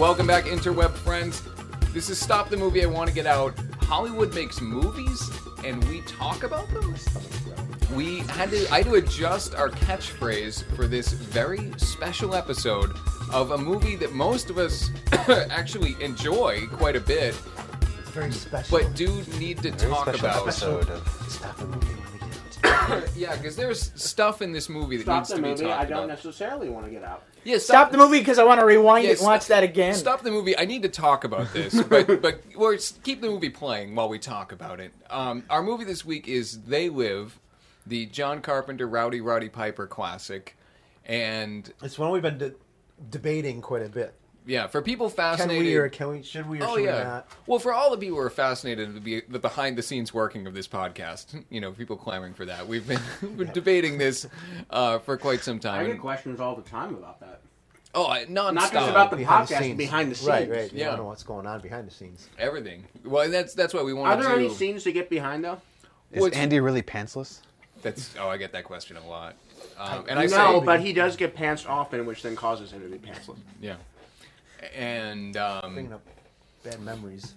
Welcome back, interweb friends. This is Stop the Movie I Want to Get Out. Hollywood makes movies, and we talk about them? I had to adjust our catchphrase for this very special episode of a movie that most of us actually enjoy quite a bit, It's very special. but do need to talk special about. episode of Stop the movie when we get out. Yeah, because there's stuff in this movie that Stop needs the to be movie. talked I don't about. necessarily want to get out. Yeah, Stop the movie because I want to rewind it and watch that again. Stop the movie. I need to talk about this, but or keep the movie playing while we talk about it. Our movie this week is They Live, the John Carpenter, Roddy Piper classic, and It's one we've been debating quite a bit. yeah, for people Should fascinated. we Oh should we yeah. not? Well, for all the people who are fascinated with the behind-the-scenes working of this podcast, people clamoring for that. We've been debating this for quite some I time. get questions all the time about that. Non-stop. Not just about the Behind the podcast, scenes. behind the scenes. Right. Yeah. You don't know what's going on behind the scenes. Everything. Well, that's what we want Are to there do. any scenes to get behind, though? Is Andy really pantsless? I get that question a lot. No, but he does get pants often, which then causes him to be pantsless. Yeah. And Bringing up bad memories.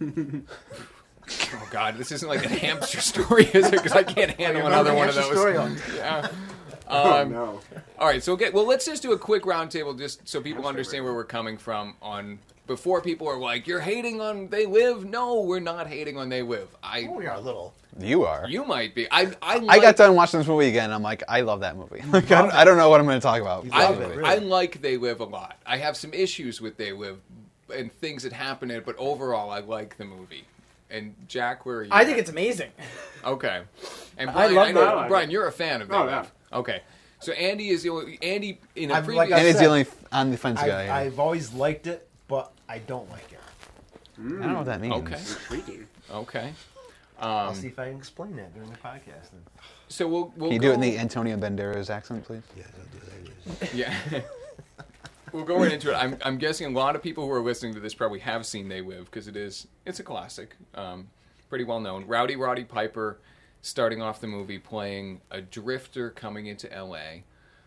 oh god, this isn't like a hamster story, is it? Because I can't handle another one of those. Story Yeah. No. All right, so let's just do a quick roundtable, just so people understand where we're coming from. On before people are like, "You're hating on They Live." No, we're not hating on They Live. We are a little. You are. You might be. I got done watching this movie again. I'm like, I love that movie. Like, I don't know what I'm going to talk about. I love it, really. like They Live a lot. I have some issues with They Live and things that happen in it, but overall, I like the movie. And Jack, where are you? I think it's amazing. Okay. And I Brian, love know, that. Brian, you're a fan of They Oh, Live. yeah. Okay. So Andy is the only Andy in a I've- previous. like I Andy's said, the only on the fence guy. I've always liked it, but I don't like it. I don't know what that means. Okay. Intriguing. Okay. I'll see if I can explain that during the podcast. Then. So we'll Can you do it in the Antonio Banderas accent, please? Yeah, I'll do that. Yeah. We'll go right into it. I'm guessing a lot of people who are listening to this probably have seen They Live because it's a classic, pretty well known. Roddy Piper starting off the movie playing a drifter coming into L.A.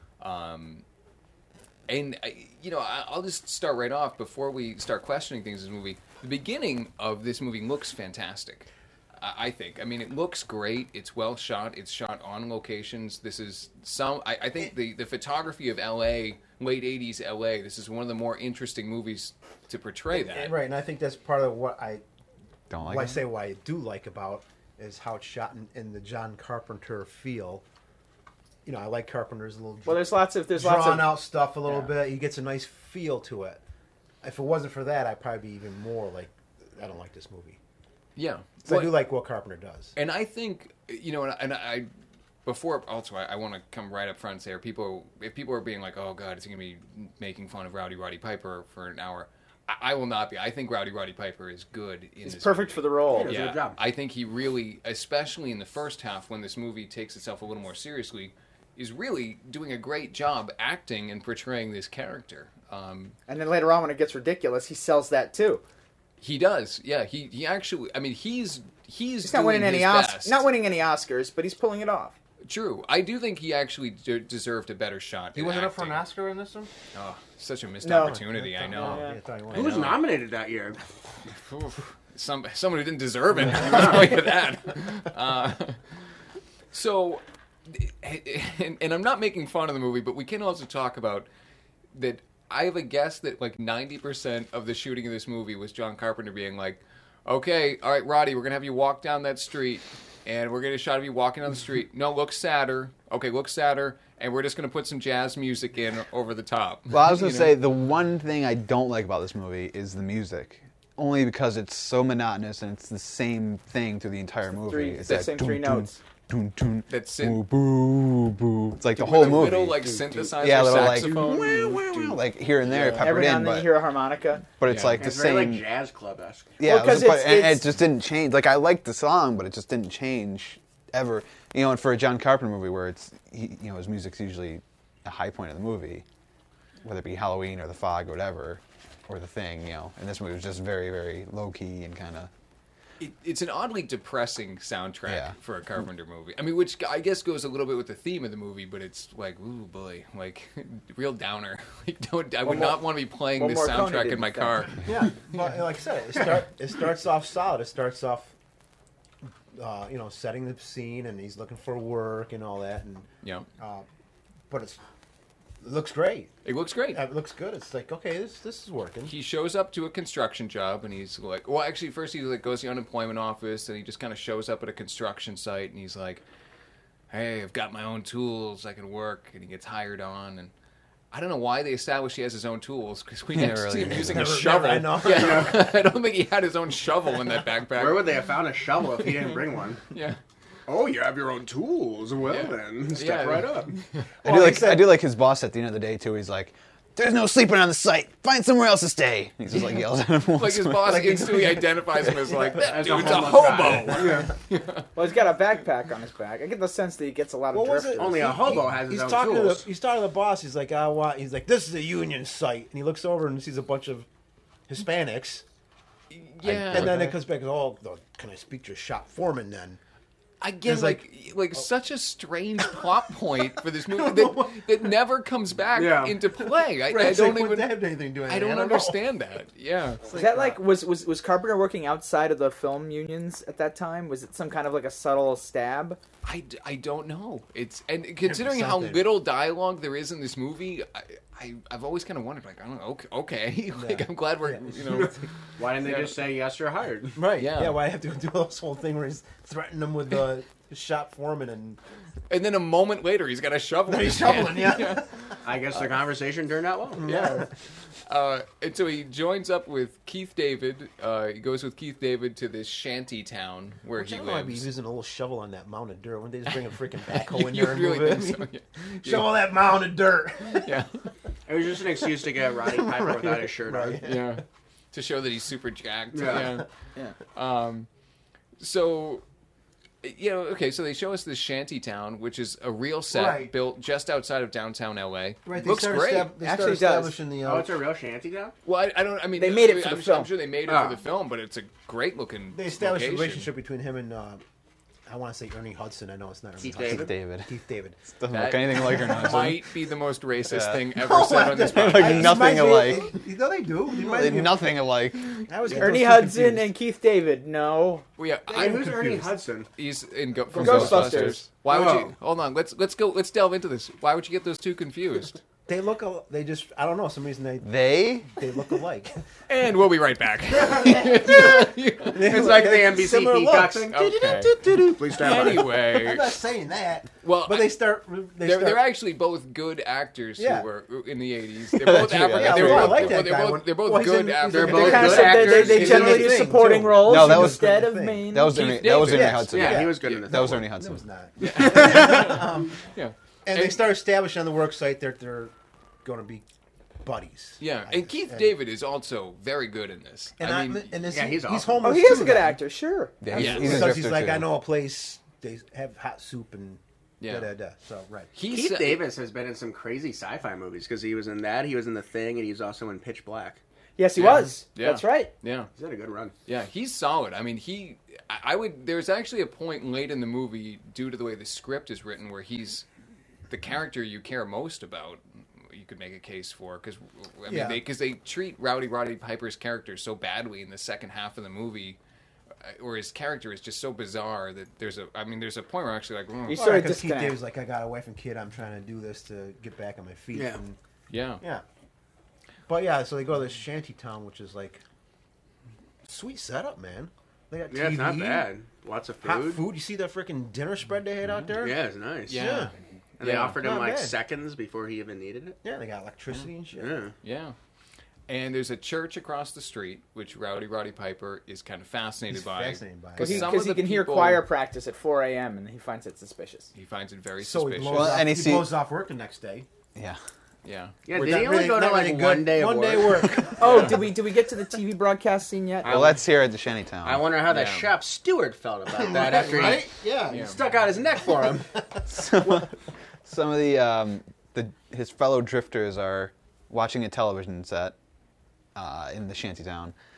I'll just start right off before we start questioning things in this movie. The beginning of this movie looks fantastic. I think. I mean, it looks great. It's well shot. It's shot on locations. This is I think the photography of L.A., late 80s L.A., this is one of the more interesting movies to portray that. Right, and I think that's part of what I Don't like what I it? say what I do like about is how it's shot in the John Carpenter feel. I like Carpenter's little Well, there's lots of drawn out stuff a little Yeah. bit. He gets a nice feel to it. If it wasn't for that, I'd probably be even more like, I don't like this movie. Yeah. So I do like what Carpenter does. And I think, before, also, I want to come right up front and say, if people are being like, oh, God, is he going to be making fun of Roddy Piper for an hour? I will not be. I think Roddy Piper is good in He's this perfect movie. for the role. He does a good job. I think he really, especially in the first half, when this movie takes itself a little more seriously, is really doing a great job acting and portraying this character. And then later on, when it gets ridiculous, he sells that too. He does, yeah. He actually, I mean, he's not winning doing any his best. not winning any Oscars, but he's pulling it off. True. I do think he actually deserved a better shot. He in wasn't up for acting. an Oscar in this one? Oh, such a missed No. opportunity. I know. Yeah. I thought he Who was was. nominated that year? Oof. Someone who didn't deserve it. Look at that. So, and I'm not making fun of the movie, but we can also talk about that. I have a guess that like 90% of the shooting of this movie was John Carpenter being like, okay, all right, Roddy, we're going to have you walk down that street, and we're going to get a shot of you walking down the street. No, look sadder. Okay, look sadder, and we're just going to put some jazz music in over the top. Well, I was going to say, the one thing I don't like about this movie is the music. Only because it's so monotonous and it's the same thing through the entire movie. It's the same three notes. Dun, dun, That's boo, boo, boo. It's like the With whole a movie. little like synthesizer Yeah, little like, saxophone. like here and there, peppered Every now in, and then but you hear a harmonica. it's Yeah. like the It's very same. like jazz club-esque. Yeah, Well, 'cause but it's- it just didn't change. Like I liked the song, but it just didn't change ever. And for a John Carpenter movie where his music's usually a high point of the movie, whether it be Halloween or The Fog or whatever, or The Thing, and this movie was just very, very low key and kind of. it's an oddly depressing soundtrack Yeah. for a Carpenter movie. I mean, which I guess goes a little bit with the theme of the movie, but it's like, ooh boy, like real downer. Like, I would not want to be playing One this more Conan soundtrack in didn't my think. car. Yeah, but like I said, it starts off solid. It starts off, setting the scene, and he's looking for work and all that, and Yeah, but it looks great. it looks great. It looks good. It's like, okay, this is working. He shows up to a construction job, and he's like, well, actually, first he like goes to the unemployment office, and he just kind of shows up at a construction site, and he's like, hey, I've got my own tools, I can work, and he gets hired on, and I don't know why they established he has his own tools, because we never really see him did. using a Never- shovel. never, I know. Yeah, I don't think he had his own shovel in that backpack. Where would they have found a shovel if he didn't bring one? Yeah. Oh, you have your own tools. Well, Yeah. then, step Yeah. right up. I do like his boss at the end of the day too. He's like, "There's no sleeping on the site. Find somewhere else to stay." He just like yells at him. Like his boss instantly identifies him as like, that As a dude's a hobo hobo. guy. Well, he's got a backpack on his back. I get the sense that he gets a lot of What was drifters. it? Only a hobo has his he's own talking tools. he's talking to the boss. He's like, he's like, this is a union site, and he looks over and sees a bunch of Hispanics, Yeah. and then it comes back. Oh, can I speak to your shop foreman then? Again, It's like such a strange plot point for this movie that never comes back Yeah. into play. I It's don't like, what even. that have anything to do with I anything? don't know. understand that. Yeah. Is that like was Carpenter working outside of the film unions at that time? Was it some kind of like a subtle stab? I don't know. It's and considering how something. little dialogue there is in this movie, I've always kind of wondered, like, I don't know, okay. Like, I'm glad we're, Why didn't they Yeah. just say, yes, you're hired? Right? Yeah. Yeah. Why I have to do this whole thing where he's threatening them with the shop foreman and and then a moment later, he's got a shovel. in he's his hand. shoveling. Yeah. I guess the conversation turned out well. Yeah. And so he joins up with Keith David. He goes with Keith David to this shanty town where Which I he don't know, I'd be lives. using a little shovel on that mound of dirt. Wouldn't they just bring a freaking backhoe in You there and really move it? think so? Yeah. Shovel that mound of dirt. Yeah. It was just an excuse to get Roddy Piper without his shirt on. Right. Yeah. To show that he's super jacked. Yeah. Yeah. So, okay, so they show us this shanty town, which is a real set Right. built just outside of downtown LA. Right. Looks great. They Actually, start it does. establishing the. Oh, it's a real shanty town? Well, I don't. I mean, They made it for I'm the sure- film. I'm sure they made it Ah. for the film, but it's a great looking. They established a location. relationship between him and I want to say Ernie Hudson. I know it's not Ernie Keith Hudson. Keith David. Keith David. Doesn't That look anything like her. Might be the most racist Yeah. thing ever said on this Like podcast. nothing alike. No, they do. They might They're be- nothing alike. I was getting Ernie those two Hudson confused. and Keith David. No. Well, yeah, I'm Who's Ernie confused. Hudson? he's in from Ghostbusters. Ghostbusters. Why would Oh. you? Hold on. Let's delve into this. Why would you get those two confused? They look. They just. I don't know. Some reason They? they look alike. And we'll be right back. It's like the NBC Similar Peacock looks. thing. Okay. Please stand by. Anyway, I'm not saying that. well, But they start. they're actually both good actors Yeah. who were in the 80s. They're both Yeah, African. yeah, They we were all both, like that they're guy. both, they're both Well, he's good in- he's actors. They're in- both They kind of good said actors. they He's generally in do the thing, supporting too. roles No, that was- instead of Thing. main. That was Keith Ernie. That was David. Ernie Yes. Hudson. Yeah, Yeah. he was good in the That was third Ernie one. That Hudson. was not. Yeah. And they start establishing on the work site that they're going to be buddies. Yeah, I and guess. Keith David is also very good in this. And I mean, and yeah, he's awesome. homeless. Oh, he is too, a good though. actor. Sure. Yeah, Yeah. he's a Because he's drifter, like, too. I know a place. They have hot soup and Yeah. da da da. So right. he's Keith Davis has been in some crazy sci-fi movies because he was in that, he was in The Thing, and he was also in Pitch Black. Yes, he Yeah. was. Yeah. That's right. Yeah. He's had a good run. Yeah, he's solid. I mean, I would. There's actually a point late in the movie, due to the way the script is written, where he's the character you care most about. You could make a case for because I mean, Yeah. they treat Roddy Piper's character so badly in the second half of the movie, or his character is just so bizarre that there's a point where I'm actually like, He's Well, sort of because Keith disconnect. David's like, I got a wife and kid. I'm trying to do this to get back on my feet. Yeah. And, yeah, yeah. But yeah, so they go to this shanty town, which is like sweet setup, man. They got TV, Yeah, it's not bad. Lots of hot food. food. You see that freaking dinner spread they had out there? Yeah, it's nice. yeah, And they Yeah. offered him Not like bad. seconds before he even needed it. Yeah, they got electricity and shit. Yeah. yeah. And there's a church across the street, which Roddy Piper is kind of fascinated He's by. fascinated by it. Because some Because of he the can hear people- choir practice at 4 a.m. and he finds it suspicious. He finds it very So he suspicious. blows, Well, off, and he he see- blows off work the next day. Yeah. Yeah. Yeah, We're did not he only really- go to not like really one good. day of One work? day work. Oh, did we get to the TV broadcast scene yet? Well, that's here at the Shantytown. I wonder how the Yeah. shop steward felt about that after right? he Yeah. stuck out his neck for him. Some of the his fellow drifters are watching a television set in the shantytown,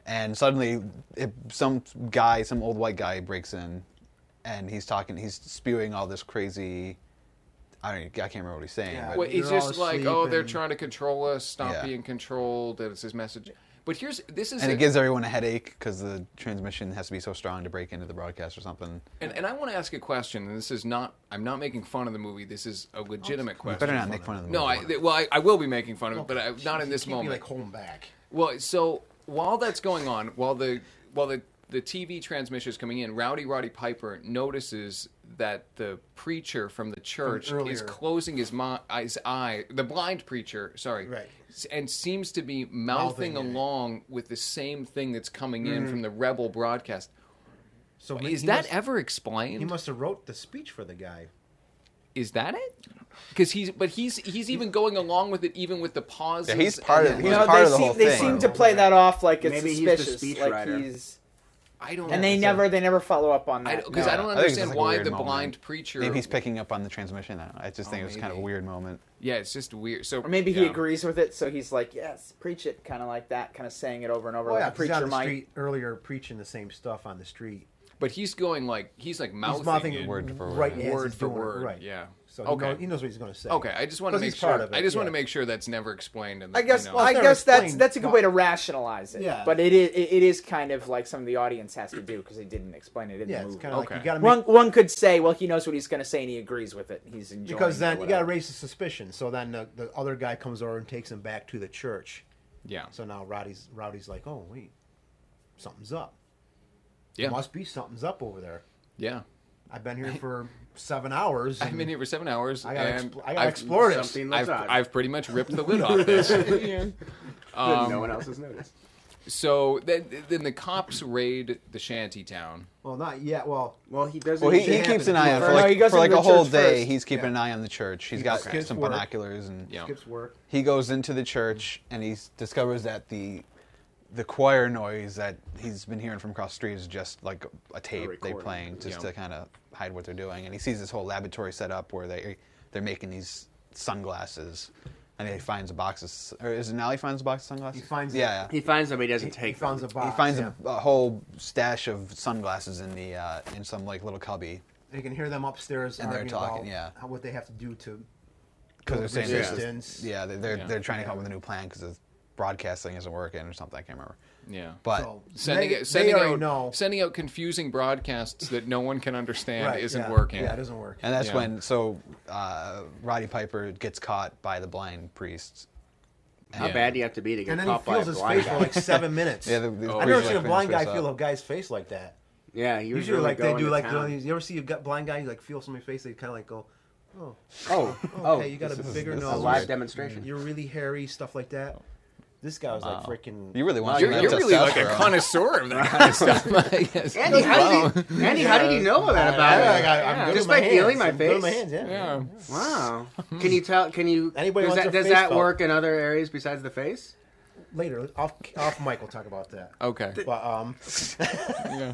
And suddenly, some old white guy breaks in, and he's spewing all this crazy. I can't remember what he's saying. Yeah. But Well, he's You're just all like, asleep oh, they're and- trying to control us. Stop Yeah. being controlled. That's his message. But this is and it gives everyone a headache because the transmission has to be so strong to break into the broadcast or something. And I want to ask a question. And this is not. I'm not making fun of the movie. This is a legitimate question. Better not make fun of the movie. No, I will be making fun of it, but not in this Can't be, moment. like holding back. Well, so while that's going on, while the TV transmission is coming in, Roddy Piper notices that the preacher from the church From is earlier. closing his eye, the blind preacher, sorry, Right. and seems to be mouthing Mouthing it. along with the same thing that's coming in from the Rebel broadcast. So Is he that must- ever explained? He must have wrote the speech for the guy. Is that it? Because he's even going along with it, even with the pauses. Yeah, he's part of and- he's No, part they of the seem, whole they thing. seem to play that off like it's Maybe he's the suspicious, like speechwriter. he's. I don't. And they never follow up on that. because no. I don't I think it's understand just like a why weird the moment. blind preacher. Maybe he's picking up on the transmission now. I just think it was kind of a maybe. weird moment. Yeah, it's just weird. So Or maybe he yeah. agrees with it, so he's like, "Yes, preach it," kind of like that, kind of saying it over and over. Oh like yeah, a 'cause he's preacher on the might. street earlier preaching the same stuff on the street. But he's going like he's Mouthing mouthing it it word for word. right as word he's for doing it, word. right. Yeah. So Okay. he knows what he's going to say. Okay, I just want to 'Cause make he's part sure. of it, I just want yeah. to make sure that's never explained. In the, I guess. you know. Well, I it's never guess that's explained, a good but- way to rationalize it. Yeah. But it is kind of like something the audience has to do because he didn't explain it in Yeah, the it's movie. kind of Okay. like you got to make One could say, well, he knows what he's going to say and he agrees with it. He's enjoying because it then or you got to whatever. raise the suspicion. So then the other guy comes over and takes him back to the church. yeah. So now Rowdy's like, oh wait, something's up. Yeah. Must be something's up over there. Yeah. I've been here for 7 hours. I've and been here for 7 hours. I gotta, and I gotta I've- explore this. Something looks odd. I've pretty much ripped the lid off this. No one else has noticed. So then the cops raid the shanty town. Well, not yet. Well, Well, he doesn't. Well, he Shit keeps an happens. eye on No, for he like, goes for like into a the whole church day. first. He's keeping Yeah. an eye on the church. He's got skips some work. binoculars, and Yeah. skips work. he goes into the church and he discovers that the choir noise that he's been hearing from across the street is just like a tape they're recording. playing just Yeah. to kind of hide what they're doing. And he sees this whole laboratory set up where they're making these sunglasses, and he finds a box of, or is it now he finds a box of sunglasses? He finds yeah. He finds them, but he doesn't He take finds them. a box. He finds yeah. a whole stash of sunglasses in the in some like little cubby You can hear them upstairs And they're arguing talking, about yeah. what they have to do to because they're saying this is- resistance. yeah they're trying to come up with a new plan because the broadcasting isn't working or something. I can't remember. Yeah. But So Sending they already know. sending out confusing broadcasts that no one can understand Right, isn't yeah. working. Yeah, it doesn't work. and that's Yeah. when Roddy Piper gets caught by the blind priest. How Yeah. bad do you have to be to get And then he caught by feels a his blind face for guy? like 7 minutes. Yeah, the I've priest, never like, seen a blind finished guy face feel up. a guy's face like that. Yeah, he was Usually, really like they going do, to like town. you ever see a blind guy, you like feel somebody's face, they kind of like go, Oh, okay, you got a this is- bigger this is a nose, live weird. demonstration. you're really hairy, stuff like that. This guy was like freaking. You really want You're, some of you're that really like a testosterone. connoisseur of that kind of stuff. I guess. Andy, how did you know that about it? I'm Yeah. good Just with my by feeling hands. my I'm good with my face? hands, yeah. Yeah. Wow. Can you tell? Can you? Anybody does wants that, their does face that felt? work in other areas besides the face? Later, off mic, we'll talk about that. Okay. But Yeah.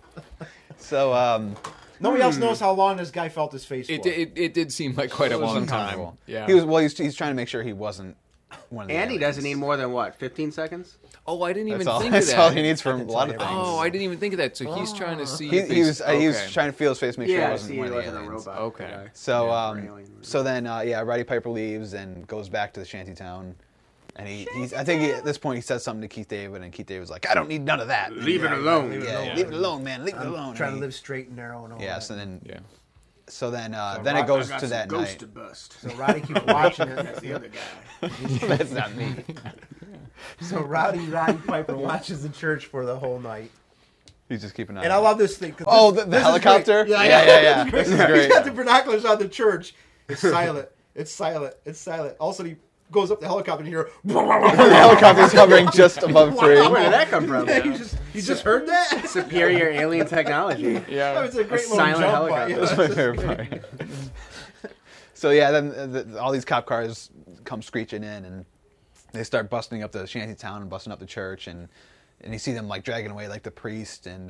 So nobody else knows how long this guy felt his face It, for. it did seem like quite a it was long time. uncomfortable. Yeah. He's trying to make sure he wasn't one of the Andy aliens. doesn't need more than what? 15 seconds? Oh, I didn't even That's all. think of That's that. all he needs for a can lot tell of you things. Oh, I didn't even think of that. So he's trying to see. He, if he was he's- he was okay. trying to feel his face, make sure Yeah, he wasn't see, one he of the wasn't a aliens. robot. Okay. guy. So Yeah, or alien. so then Roddy Piper leaves and goes back to the shantytown, and he's I think at this point he says something to Keith David, and Keith David's like, I don't need none of that. Leave it alone. Leave it Yeah, alone. leave it alone, man. Leave it I'm alone. trying And to he- live straight and narrow and all Yeah. that. So then Yeah. then it goes I got to some that ghost night. to bust. So Roddy keeps watching That's it. the other guy. That's not me. So Roddy Piper watches the church for the whole night. He's just keeping an eye. And I on it. love this thing. 'cause Oh, this- the this is helicopter? great. Yeah. This is great. He's got the binoculars on the church. It's silent. It's silent. It's silent. All of a sudden he goes up the helicopter and you hear. The helicopter's hovering just above frame. Where did that come from? Yeah, you just heard that? Superior alien technology. Yeah. It's a great A little silent jump by helicopter. you. That's my favorite part. So yeah, then all these cop cars come screeching in, and they start busting up the shanty town and busting up the church, and you see them like dragging away like the priest and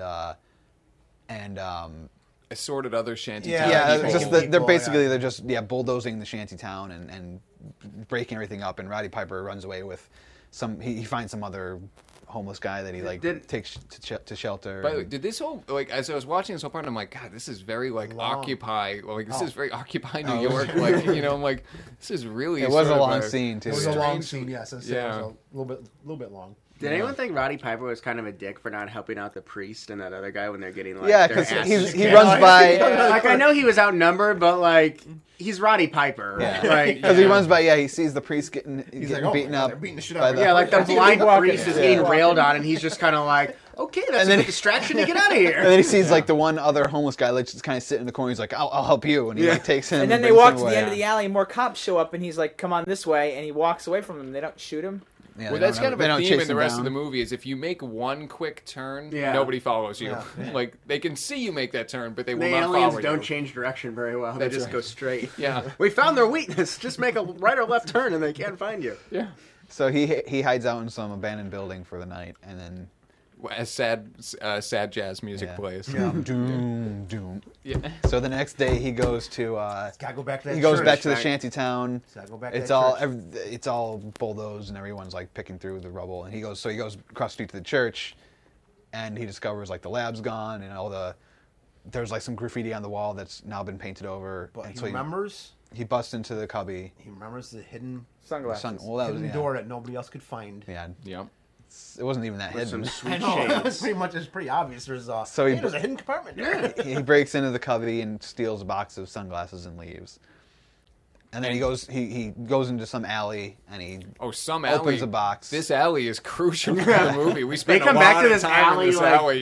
Assorted other shanty Yeah, town yeah, people. it's just people, they're basically yeah. they're just bulldozing the shanty town and breaking everything up, and Roddy Piper runs away with he finds some other homeless guy that he takes to shelter. By the way, did this whole as I was watching this whole part, I'm like, God, this is very Long. Occupy. This is very Occupy New York. I'm like, this is really. It was sort a of long scene too. It was a long scene, yes. Yeah. It was a little bit long. Did anyone think Roddy Piper was kind of a dick for not helping out the priest and that other guy when they're getting like Yeah, their because asses he kicked? runs by. Like I know he was outnumbered, but like he's Roddy Piper. Yeah. Like Because he runs by, he sees the priest getting He's beaten like, oh, my God, up. they're beating the shit by out of the- him. yeah, like the blind priest is getting Yeah. railed on, and he's just kind of like, okay, that's And then a good distraction to get out of And here. then he sees like the one other homeless guy like just kind of sitting in the corner. He's like, "I'll help you," and he like takes him. And then they brings walk him to the away. end of the alley, and more cops show up, and he's like, "Come on this way," and he walks away from them. They don't shoot him. Yeah, Well, they that's don't- kind of they a don't theme chase in the him rest down. of the movie. Is if you make one quick turn, Yeah. nobody follows you. Yeah. Like they can see you make that turn, but they will The not aliens follow don't you. change direction very well. They That's just right. go straight. Yeah. We found their weakness. Just make a right or left turn, and they can't find you. Yeah. So he hides out in some abandoned building for the night, and then As sad jazz music Yeah. plays. Yeah. doom doom. Yeah. So the next day he goes to Gotta go back to that he goes church, back to the right? shanty town. Gotta go back to It's that all church. it's all bulldozed and everyone's like picking through the rubble. And he goes across the street to the church, and he discovers like the lab's gone and there's like some graffiti on the wall that's now been painted over. But and he so remembers. he busts into the cubby. He remembers the hidden, Sunglasses. Well, that was hidden yeah. door that nobody else could find. Yeah, Yeah. it wasn't even that With some hidden. sweet I know. It's shades. pretty much. It's pretty obvious. There's So he- there's a hidden compartment there. He breaks into the cubby and steals a box of sunglasses and leaves. And then he goes into some alley and he Some opens alley. a box. This alley is crucial for the movie. We They spent come a back lot to of this time in alley this like alley.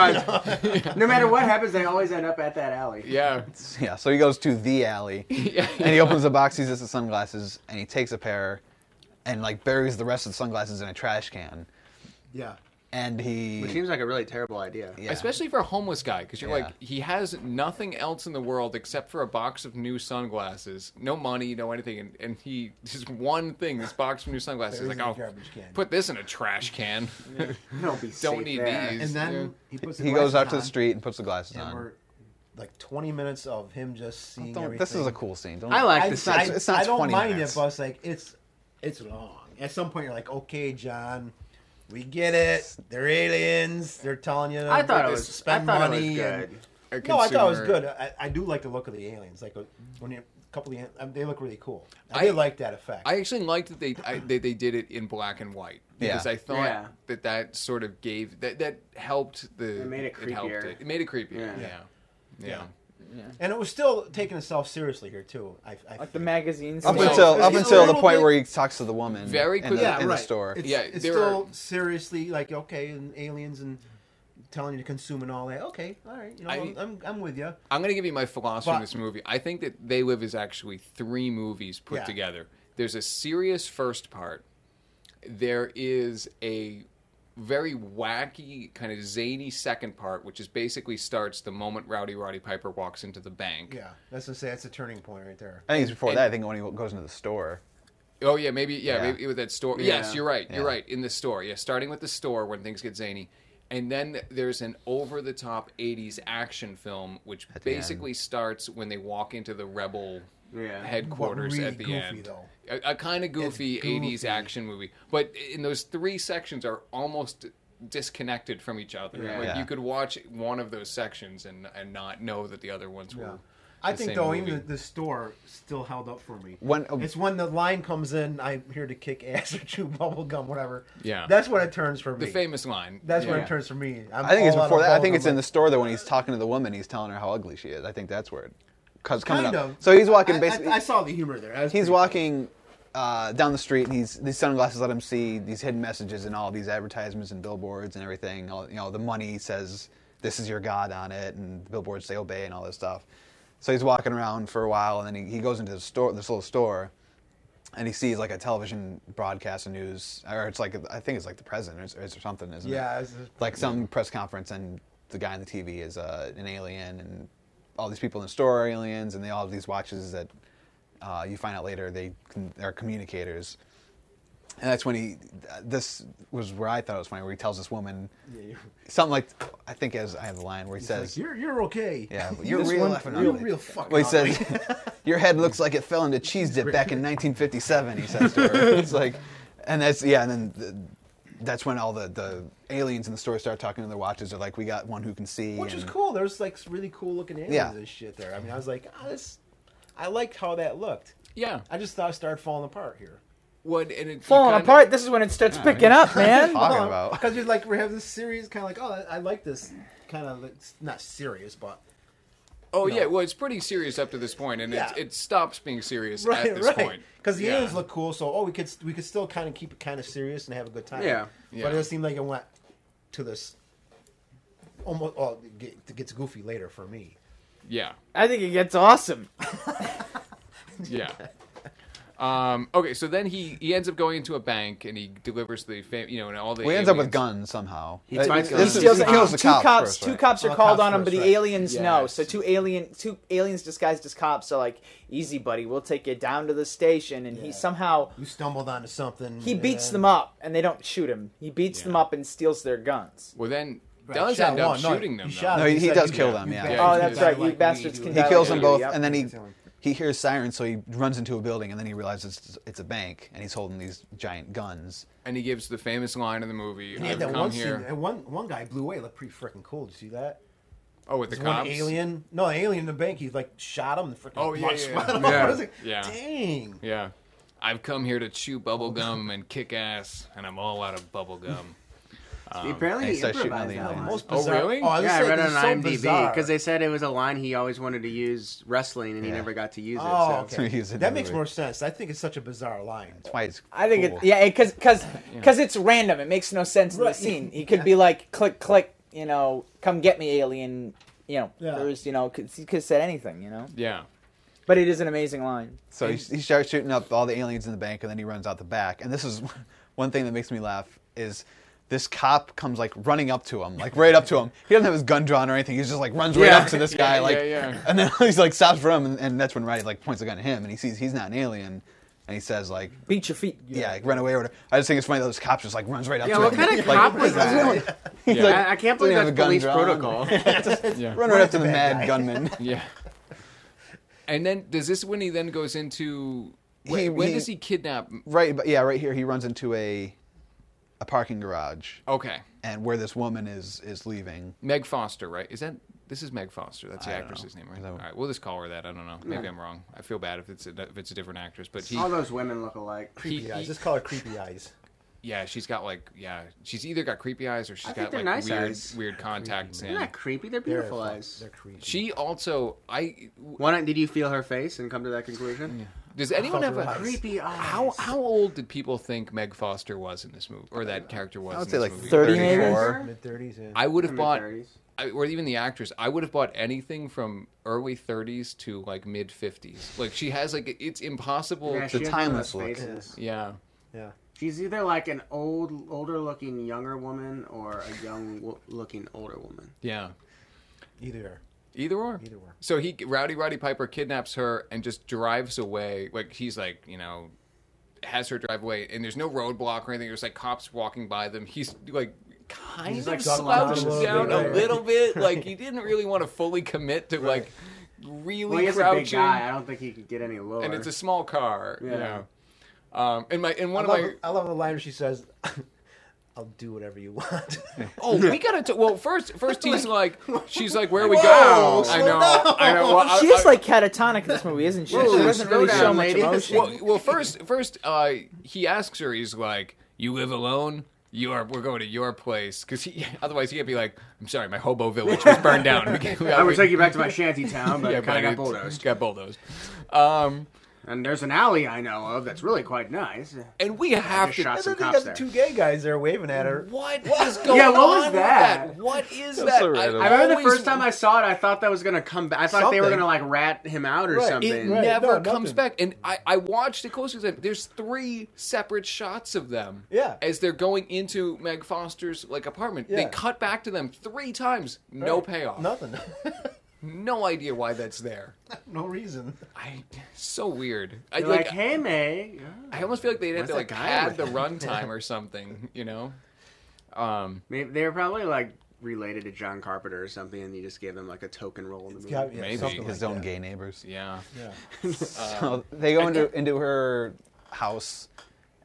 25. No matter what happens, they always end up at that alley. Yeah. Yeah, so he goes to the alley Yeah. and he opens the box, he sees the sunglasses, and he takes a pair and like buries the rest of the sunglasses in a trash can. Yeah. And he Which seems like a really terrible idea. yeah. Especially for a homeless guy, because you're Yeah. like, he has nothing else in the world except for a box of new sunglasses. No money, no anything. And he, just one thing, this box of new sunglasses. He's Buries like, in oh, a garbage can. put this in a trash can. Don't be Don't safe need there. these. And then Yeah. he puts. The he goes glasses out to the on, street and puts the glasses and on. we're like 20 minutes of him just seeing everything. This is a cool scene. Don't, I like I, this. I, It's not I don't 20 mind minutes. it, but it's like it's long. At some point, you're like, okay, John, we get it. They're aliens. They're telling you. I thought it to was. spend I thought money. it was and- good. No, I thought it was consumer- good. I do like the look of the aliens. Like when you a couple of they look really cool. I- I did like that effect. I actually liked that they did it in black and white. Because Yeah. I thought Yeah. that sort of gave, that helped the... It made it helped creepier. It made it creepier, Yeah. yeah. Yeah. And it was still taking itself seriously here too. I Like the think. magazines. up Well, until it's a the little point bit- where he talks to the woman Very in quickly- the, Yeah, in right. the store. It's, Yeah, it's there still are- seriously like okay, and aliens and telling you to consume and all that. Okay, all right, you know, I'm with you. I'm going to give you my philosophy on But- this movie. I think that They Live is actually 3 movies put Yeah. together. There's a serious first part. There is a very wacky, kind of zany second part, which is basically starts the moment Roddy Piper walks into the bank. Yeah, that's to say that's a turning point right there. I think it's before And- that. I think when he goes into the store. Oh yeah, maybe Yeah. maybe with that store. Yeah. Yes, you're right. You're Yeah. right. In the store, yeah, starting with the store when things get zany, and then there's an over-the-top '80s action film, which At the basically starts when they walk into the rebel Yeah. headquarters But really at the goofy, end. though. A kind of goofy It's 80s goofy. action movie, but in those 3 sections are almost disconnected from each other. Yeah. Like Yeah. you could watch one of those sections and not know that the other ones were. Yeah. I the think same though movie. even the store still held up for me. When It's when the line comes in, I'm here to kick ass or chew bubble gum, whatever. Yeah. That's when it turns for me. The famous line. That's when Yeah. it turns for me. I'm I think it's all out before of that. I bubble think gum, it's in the but- store though when he's talking to the woman. He's telling her how ugly she is. I think that's where it comes coming Kind up. of. So he's walking I basically. I saw the humor there. That was He's pretty walking down the street, and these sunglasses let him see these hidden messages and all these advertisements and billboards and everything. All, the money says "This is your God" on it, and the billboards say "Obey" and all this stuff. So he's walking around for a while, and then he goes into the store, this little store, and he sees like a television broadcast of news, or it's like I think it's like the president or something, isn't it? Yeah, Like some press conference, and the guy on the TV is an alien, and all these people in the store are aliens, and they all have these watches that you find out later they're communicators. And that's when this was where I thought it was funny, where he tells this woman something like, I think I have the line where he says, like, you're okay. yeah, you're This real one- effing You're ugly. real fucking Well, he ugly. says, your head looks like it fell into cheese dip back in 1957, he says to her. It's like, And that's when all the aliens in the store start talking to their watches. They're like, we got one who can see. Which is and- cool. There's like really cool looking aliens Yeah. and shit there. I mean, I was like, I liked how that looked. Yeah. I just thought it started falling apart here. What and it Falling you kinda- apart. This is when it starts picking up, man. Talking about. Because you're like, we're having this series kind of like, oh, I like this kind of, it's not serious, but Oh you yeah, know. well it's pretty serious up to this point, and Yeah. it stops being serious right, at this right. point. Because the Yeah. aliens look cool, so we could still kind of keep it kind of serious and have a good time. Yeah. Yeah. But it seemed like it went to this almost. Oh, it gets goofy later for me. Yeah, I think it gets awesome. yeah. Okay, so then he ends up going into a bank and he delivers the and all the. Well, he ends up with aliens. guns somehow. He fights This guns. is- He steals he it. kills the Two cops. cops. First, Two right? cops are Oh, called cops on him, but first, the right. aliens know. Yes. So two aliens disguised as cops are like, "Easy, buddy. We'll take you down to the station." And he Yeah. somehow You stumbled onto something. he beats and- them up, and they don't shoot him. He beats them up and steals their guns. Well, then Right, does shot end up one. No, shooting them. he though. shot No, him. he said, does "You kill got- them, you yeah. got- Yeah, Oh, he that's does. right. like You bastards we can do. He die. kills them both, Yep. and then he hears sirens, so he runs into a building, and then he realizes it's a bank, and he's holding these giant guns. And he gives the famous line of the movie. And he had I've that come one here. scene, and one guy blew away. It looked pretty freaking cool. Did you see that? Oh, with the There's one cops. alien. No, an alien in the bank. He's like shot him. And freaking Oh, yeah, blood yeah, splat yeah. him. Yeah. I was like, Yeah. dang. Yeah. I've come here to chew bubble gum and kick ass, and I'm all out of bubble gum. Apparently and he he starts shooting improvised all the that aliens. line. Most Oh, bizarre. really? I was Yeah, I saying, read it it's on so IMDb bizarre. because they said it was a line he always wanted to use wrestling and he Yeah. never got to use it. Oh, so. okay. He's in That the makes movie. more sense. I think it's such a bizarre line. That's why it's I think cool. because it's random. It makes no sense in the Right. scene. He could be like, click, click. Come get me, alien. Yeah. There's he could have said anything. Yeah. But it is an amazing line. So he starts shooting up all the aliens in the bank, and then he runs out the back. And this is one thing that makes me laugh is this cop comes like running up to him, like right up to him. He doesn't have his gun drawn or anything. He's just like runs right Yeah. up to this guy, Yeah, like, yeah, yeah. and then he's like stops for him, and that's when Roddy like points a gun at him, and he sees he's not an alien, and he says like, Beat your feet. yeah, like, run away or whatever. I just think it's funny that those cops just like runs right up Yeah, to what him. kind of Like, cop was that? He's Yeah. like, I can't believe doesn't have that's a gun police drawn. protocol. Yeah. run right up to the Bad mad guy. gunman. Yeah. And then does this when he then goes into when He- does he kidnap? Right, but yeah, right here he runs into a parking garage, Okay, and where this woman is leaving. Meg Foster, right? This is Meg Foster? That's the I don't actress's know. name, right? Is that All what- right, we'll just call her that. I don't know. Maybe I'm wrong. I feel bad if it's a different actress, but All those women look alike. Creepy eyes. Just call her creepy eyes. yeah, she's got she's either got creepy eyes or she's I think got they're like nice eyes. weird contacts They're in. not creepy. They're They're beautiful fuck- eyes. They're creepy. She also Did you feel her face and come to that conclusion? does anyone have a Eyes. Creepy eyes. how old did people think Meg Foster was in this movie or that character was? I would in say this like movie? 30 maybe? 34. Mid-30s, yeah. I would have bought. Mid-30s. Or even the actress, I would have bought anything from early 30s to like mid 50s. Like she has like it's impossible. Yeah, Yeah, she The has one of timeless those look. faces. yeah. Yeah. She's either like an older looking younger woman or a young looking older woman. Either. Either or. Either or. So Roddy Piper kidnaps her and just drives away. Like he's like has her drive away, and there's no roadblock or anything. There's like cops walking by them. He's like kind He's, of like, slouched slouched down down a a little bit, little bit. Like he didn't really want to fully commit to like really Well, he's a crouching. big guy. I don't think he could get any lower. And it's a small car. Yeah. Yeah. I love the line where she says, "I'll do whatever you want." Oh, we gotta. Well, first he's like, she's like, where are we Whoa, going? slow I know. down. Well, She is like catatonic in this movie, isn't she? Whoa, She doesn't slow really down, show much lady. emotion. well, first, he asks her. He's like, you live alone? We're going to your place because otherwise he can't be like, I'm sorry, my hobo village was burned down. I would take you back to my shanty town, but Yeah, it kind of got it's bulldozed. got bulldozed. And there's an alley I know of that's really quite nice. And we have just to. shot And some then they cops got the there. two gay guys there waving at her. What is going Yeah, what was on with that? What is That's that? so random. I remember the always- first time I saw it, I thought that was gonna come back. I thought they were Something. gonna like rat him out or Right. something. It Right, never no, comes nothing. back. And I watched it closely. There's 3 separate shots of them. Yeah. As they're going into Meg Foster's like apartment. They Yeah. cut back to them 3 times. No Right. payoff. Nothing. No idea why that's there. No reason. So weird. You're like, hey, May. I almost feel like they'd have What's to like that guy pad with the him? runtime or something, you know? Maybe they were probably like related to John Carpenter or something, and you just gave them like a token role in the movie. Yeah, yeah, Maybe. something His like own that. gay neighbors. Yeah. Yeah. So they go into her house,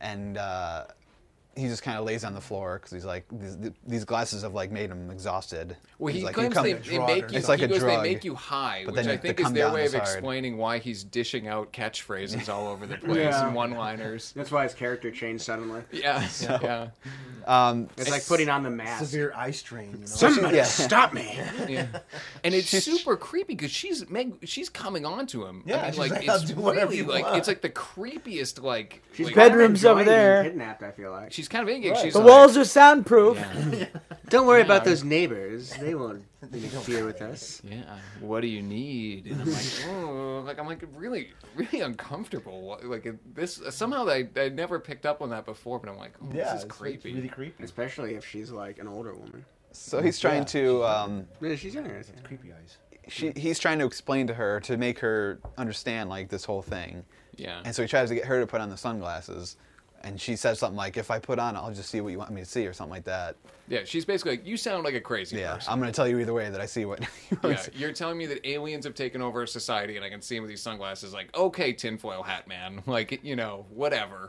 and he just kind of lays on the floor because he's like these glasses have like made him exhausted. Well, He's he like, claims come- they make you. It's like he a goes, drug. they make you high, But which then I think the is come their down way is of hard. explaining why he's dishing out catchphrases all over the place Yeah. and one-liners. That's why his character changed suddenly. Yeah, yeah. It's like putting on the mask. Severe eye strain. You know? Somebody Yeah. stop me! Yeah. And it's super creepy because she's coming on to him. Yeah, I mean, she's like like, "I'll it's do whatever really you like want." it's like the creepiest like. She's like, kind of Bedrooms over enjoying being there. Kidnapped, I feel like. she's kind of angry. Right. She's The like, walls are soundproof. Yeah. Don't worry Yeah. about those neighbors. They won't interfere with us. Yeah. What do you need? And I'm like, oh, I'm like really, really uncomfortable. Like this somehow I never picked up on that before, but I'm like, oh, Yeah, this is it's creepy. really creepy. Especially if she's like an older woman. So he's trying Yeah. to. Yeah, she's younger. It's creepy eyes. He's trying to explain to her to make her understand like this whole thing. Yeah. And so he tries to get her to put on the sunglasses, and she says something like, "If I put on, I'll just see what you want me to see," or something like that. Yeah, she's basically like, you sound like a crazy Yeah, person. I'm going to tell you either way that I see what. You want Yeah, to see. you're telling me that aliens have taken over society and I can see them with these sunglasses. Like, okay, tinfoil hat man. Like, whatever.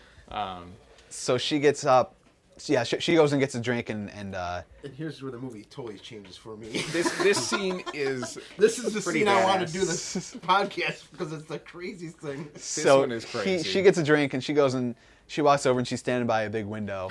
So she gets up. Yeah, she goes and gets a drink, and And here's where the movie totally changes for me. This scene is This is the Pretty scene I want badass. to do this podcast because it's the craziest thing. so one is crazy. she gets a drink, and she goes and she walks over and she's standing by a big window,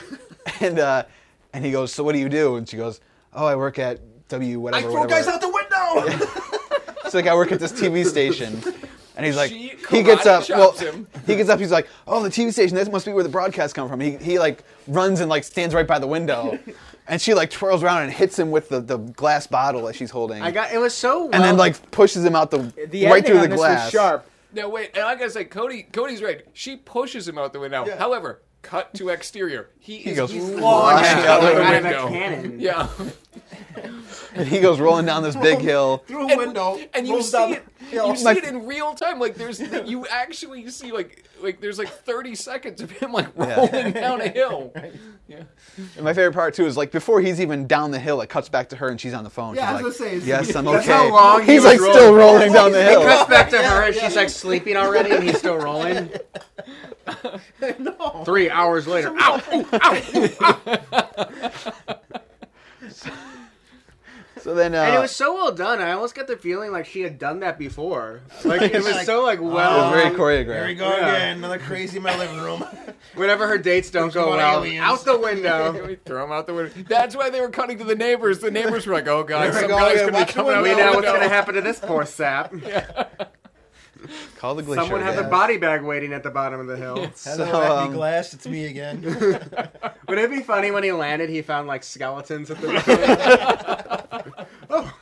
and he goes, "So what do you do?" And she goes, "Oh, I work at W I whatever." throw whatever. guys out the window. She's like, "I work at this TV station." And he's like, She he gets karate up. Well, chops him. he gets up. He's like, "Oh, the TV station. That must be where the broadcasts come from." He like runs and like stands right by the window, and she like twirls around and hits him with the glass bottle that she's holding, It was so well. and then like pushes him out the The right editing through on the this glass. was sharp. No, wait, and I gotta say, Cody's right. She pushes him out the window. Yeah. However, cut to exterior. He is goes launched flying out out the out of a window. cannon. Yeah, And he goes rolling down this big hill. Through a window. and you rolls see down it. the hill. You see it in real time. Like you actually see like there's like 30 seconds of him like rolling down a hill. Yeah. And my favorite part too is like before he's even down the hill, it cuts back to her and she's on the phone. Yeah, She's I like, was gonna say, "Yes, I'm That's okay." how long he he's was like still rolling down the It hill. cuts back to her and she's like sleeping already and he's still rolling. No. 3 hours later. Ow! Ooh, ow! So then, And it was so well done. I almost got the feeling like she had done that before. Like it was Like, so like it well. was very Here we choreographed. go Yeah. again. Another crazy in my living room. Whenever her dates don't go about well, aliens. out the window. We throw him out the window. That's why they were cutting to the neighbors. The neighbors were like, "Oh God, There we some go, guy's yeah, gonna be watch the coming out window. We the know what's window." gonna happen to this poor sap. Call the glacier. Someone has a again. body bag waiting at the bottom of the hill. Hello, So, Acme Glass. It's me again. Would it be funny when he landed? He found like skeletons at the. Oh,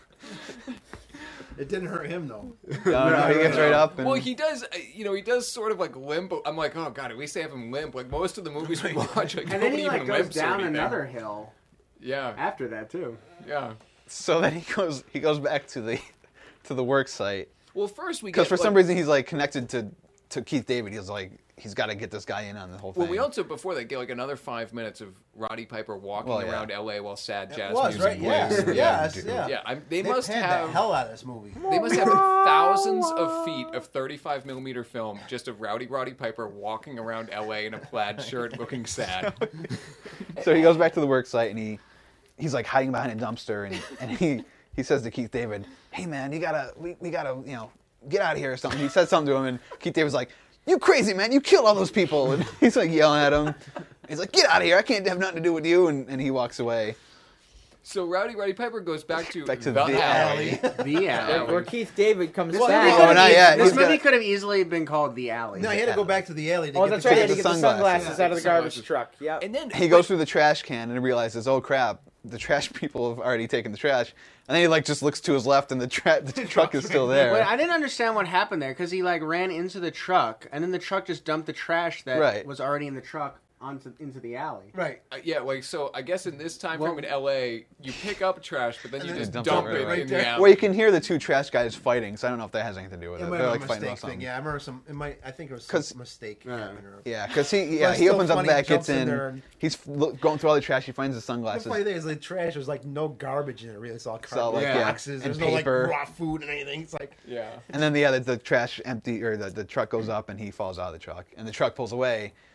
It didn't hurt him though. No, he gets right up. And Well, he does. He does sort of like limp. I'm like, oh God, at least they have him limp. Like most of the movies we watch, like and then nobody he like even goes limps or down anything. another hill Yeah, after that too. yeah. so then he goes back to the work site Well, first we because get, for some like- reason he's like connected to Keith David. He's got to get this guy in on the whole thing. Well, we also before that get like another 5 minutes of Roddy Piper walking Well, yeah. around L.A. while sad jazz It was music right. Yes. plays. Yes. Yeah. Yeah, they They must panned have the hell out of this movie. They must have thousands of feet of 35mm film just of Roddy Piper walking around L.A. in a plaid shirt, looking sad. So he goes back to the work site and he's like hiding behind a dumpster and he says to Keith David, "Hey man, we gotta get out of here or something." He says something to him and Keith David's like, "You crazy man, you killed all those people." And he's like yelling at him. He's like, "Get out of here, I can't have nothing to do with you," and he walks away. So Roddy Piper goes back to, Back to the the alley. The alley. Where Keith David comes Well, back. Oh, not yet. This He's movie got- could have easily been called The Alley. No, he had to go back to the alley. To Oh, get that's the right. He had to the get the sunglasses. sunglasses Yeah, out of the the garbage sunglasses. truck. Yeah. And then He goes through the trash can and realizes, oh crap, the trash people have already taken the trash. And then he like just looks to his left and the truck is still there. Wait, I didn't understand what happened there because he like ran into the truck and then the truck just dumped the trash that Right. was already in the truck into the alley. Right. yeah, like so. I guess in this time frame in L.A., you pick up trash, but then you then just dump dump it it right in there. the alley. Well, you can hear the two trash guys fighting, so I don't know if that has anything to do with It it. might They're have like a fighting mistake about something. thing. Yeah, I remember some. I think it was 'Cause- some mistake. Yeah. happening or- Yeah, because But he it's still opens up the funny, back, jumps gets in in. there and- He's going through all the trash. He finds the The sunglasses. funny thing is, like trash. There's like no garbage in it. Really, it's all all, cardboard like, yeah, boxes. and There's no like paper. raw food and anything. It's like Yeah. And then the trash empty or the truck goes up and he falls out of the truck and the truck pulls away.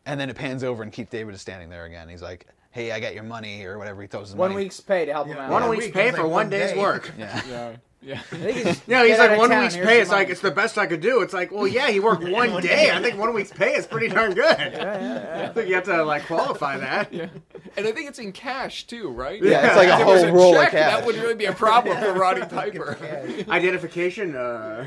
And then it pans over, and Keith David is standing there again. He's like, "Hey, I got your money," or whatever. He throws his 1 money. week's pay to help him Yeah. out. One Yeah. week's Week, pay it's for like one one day's day. work. Yeah. Yeah. I think he's Yeah, he's get like out of 1 town, week's here's pay. some It's like money. it's the best I could do. It's like, well, yeah, he worked one day. I think 1 week's pay is pretty darn good. I think you have to like qualify that. Yeah. And I think it's in cash too, right? Yeah, it's like a If it was whole roll of check, cash. That would really be a problem for Roddy Piper. Identification.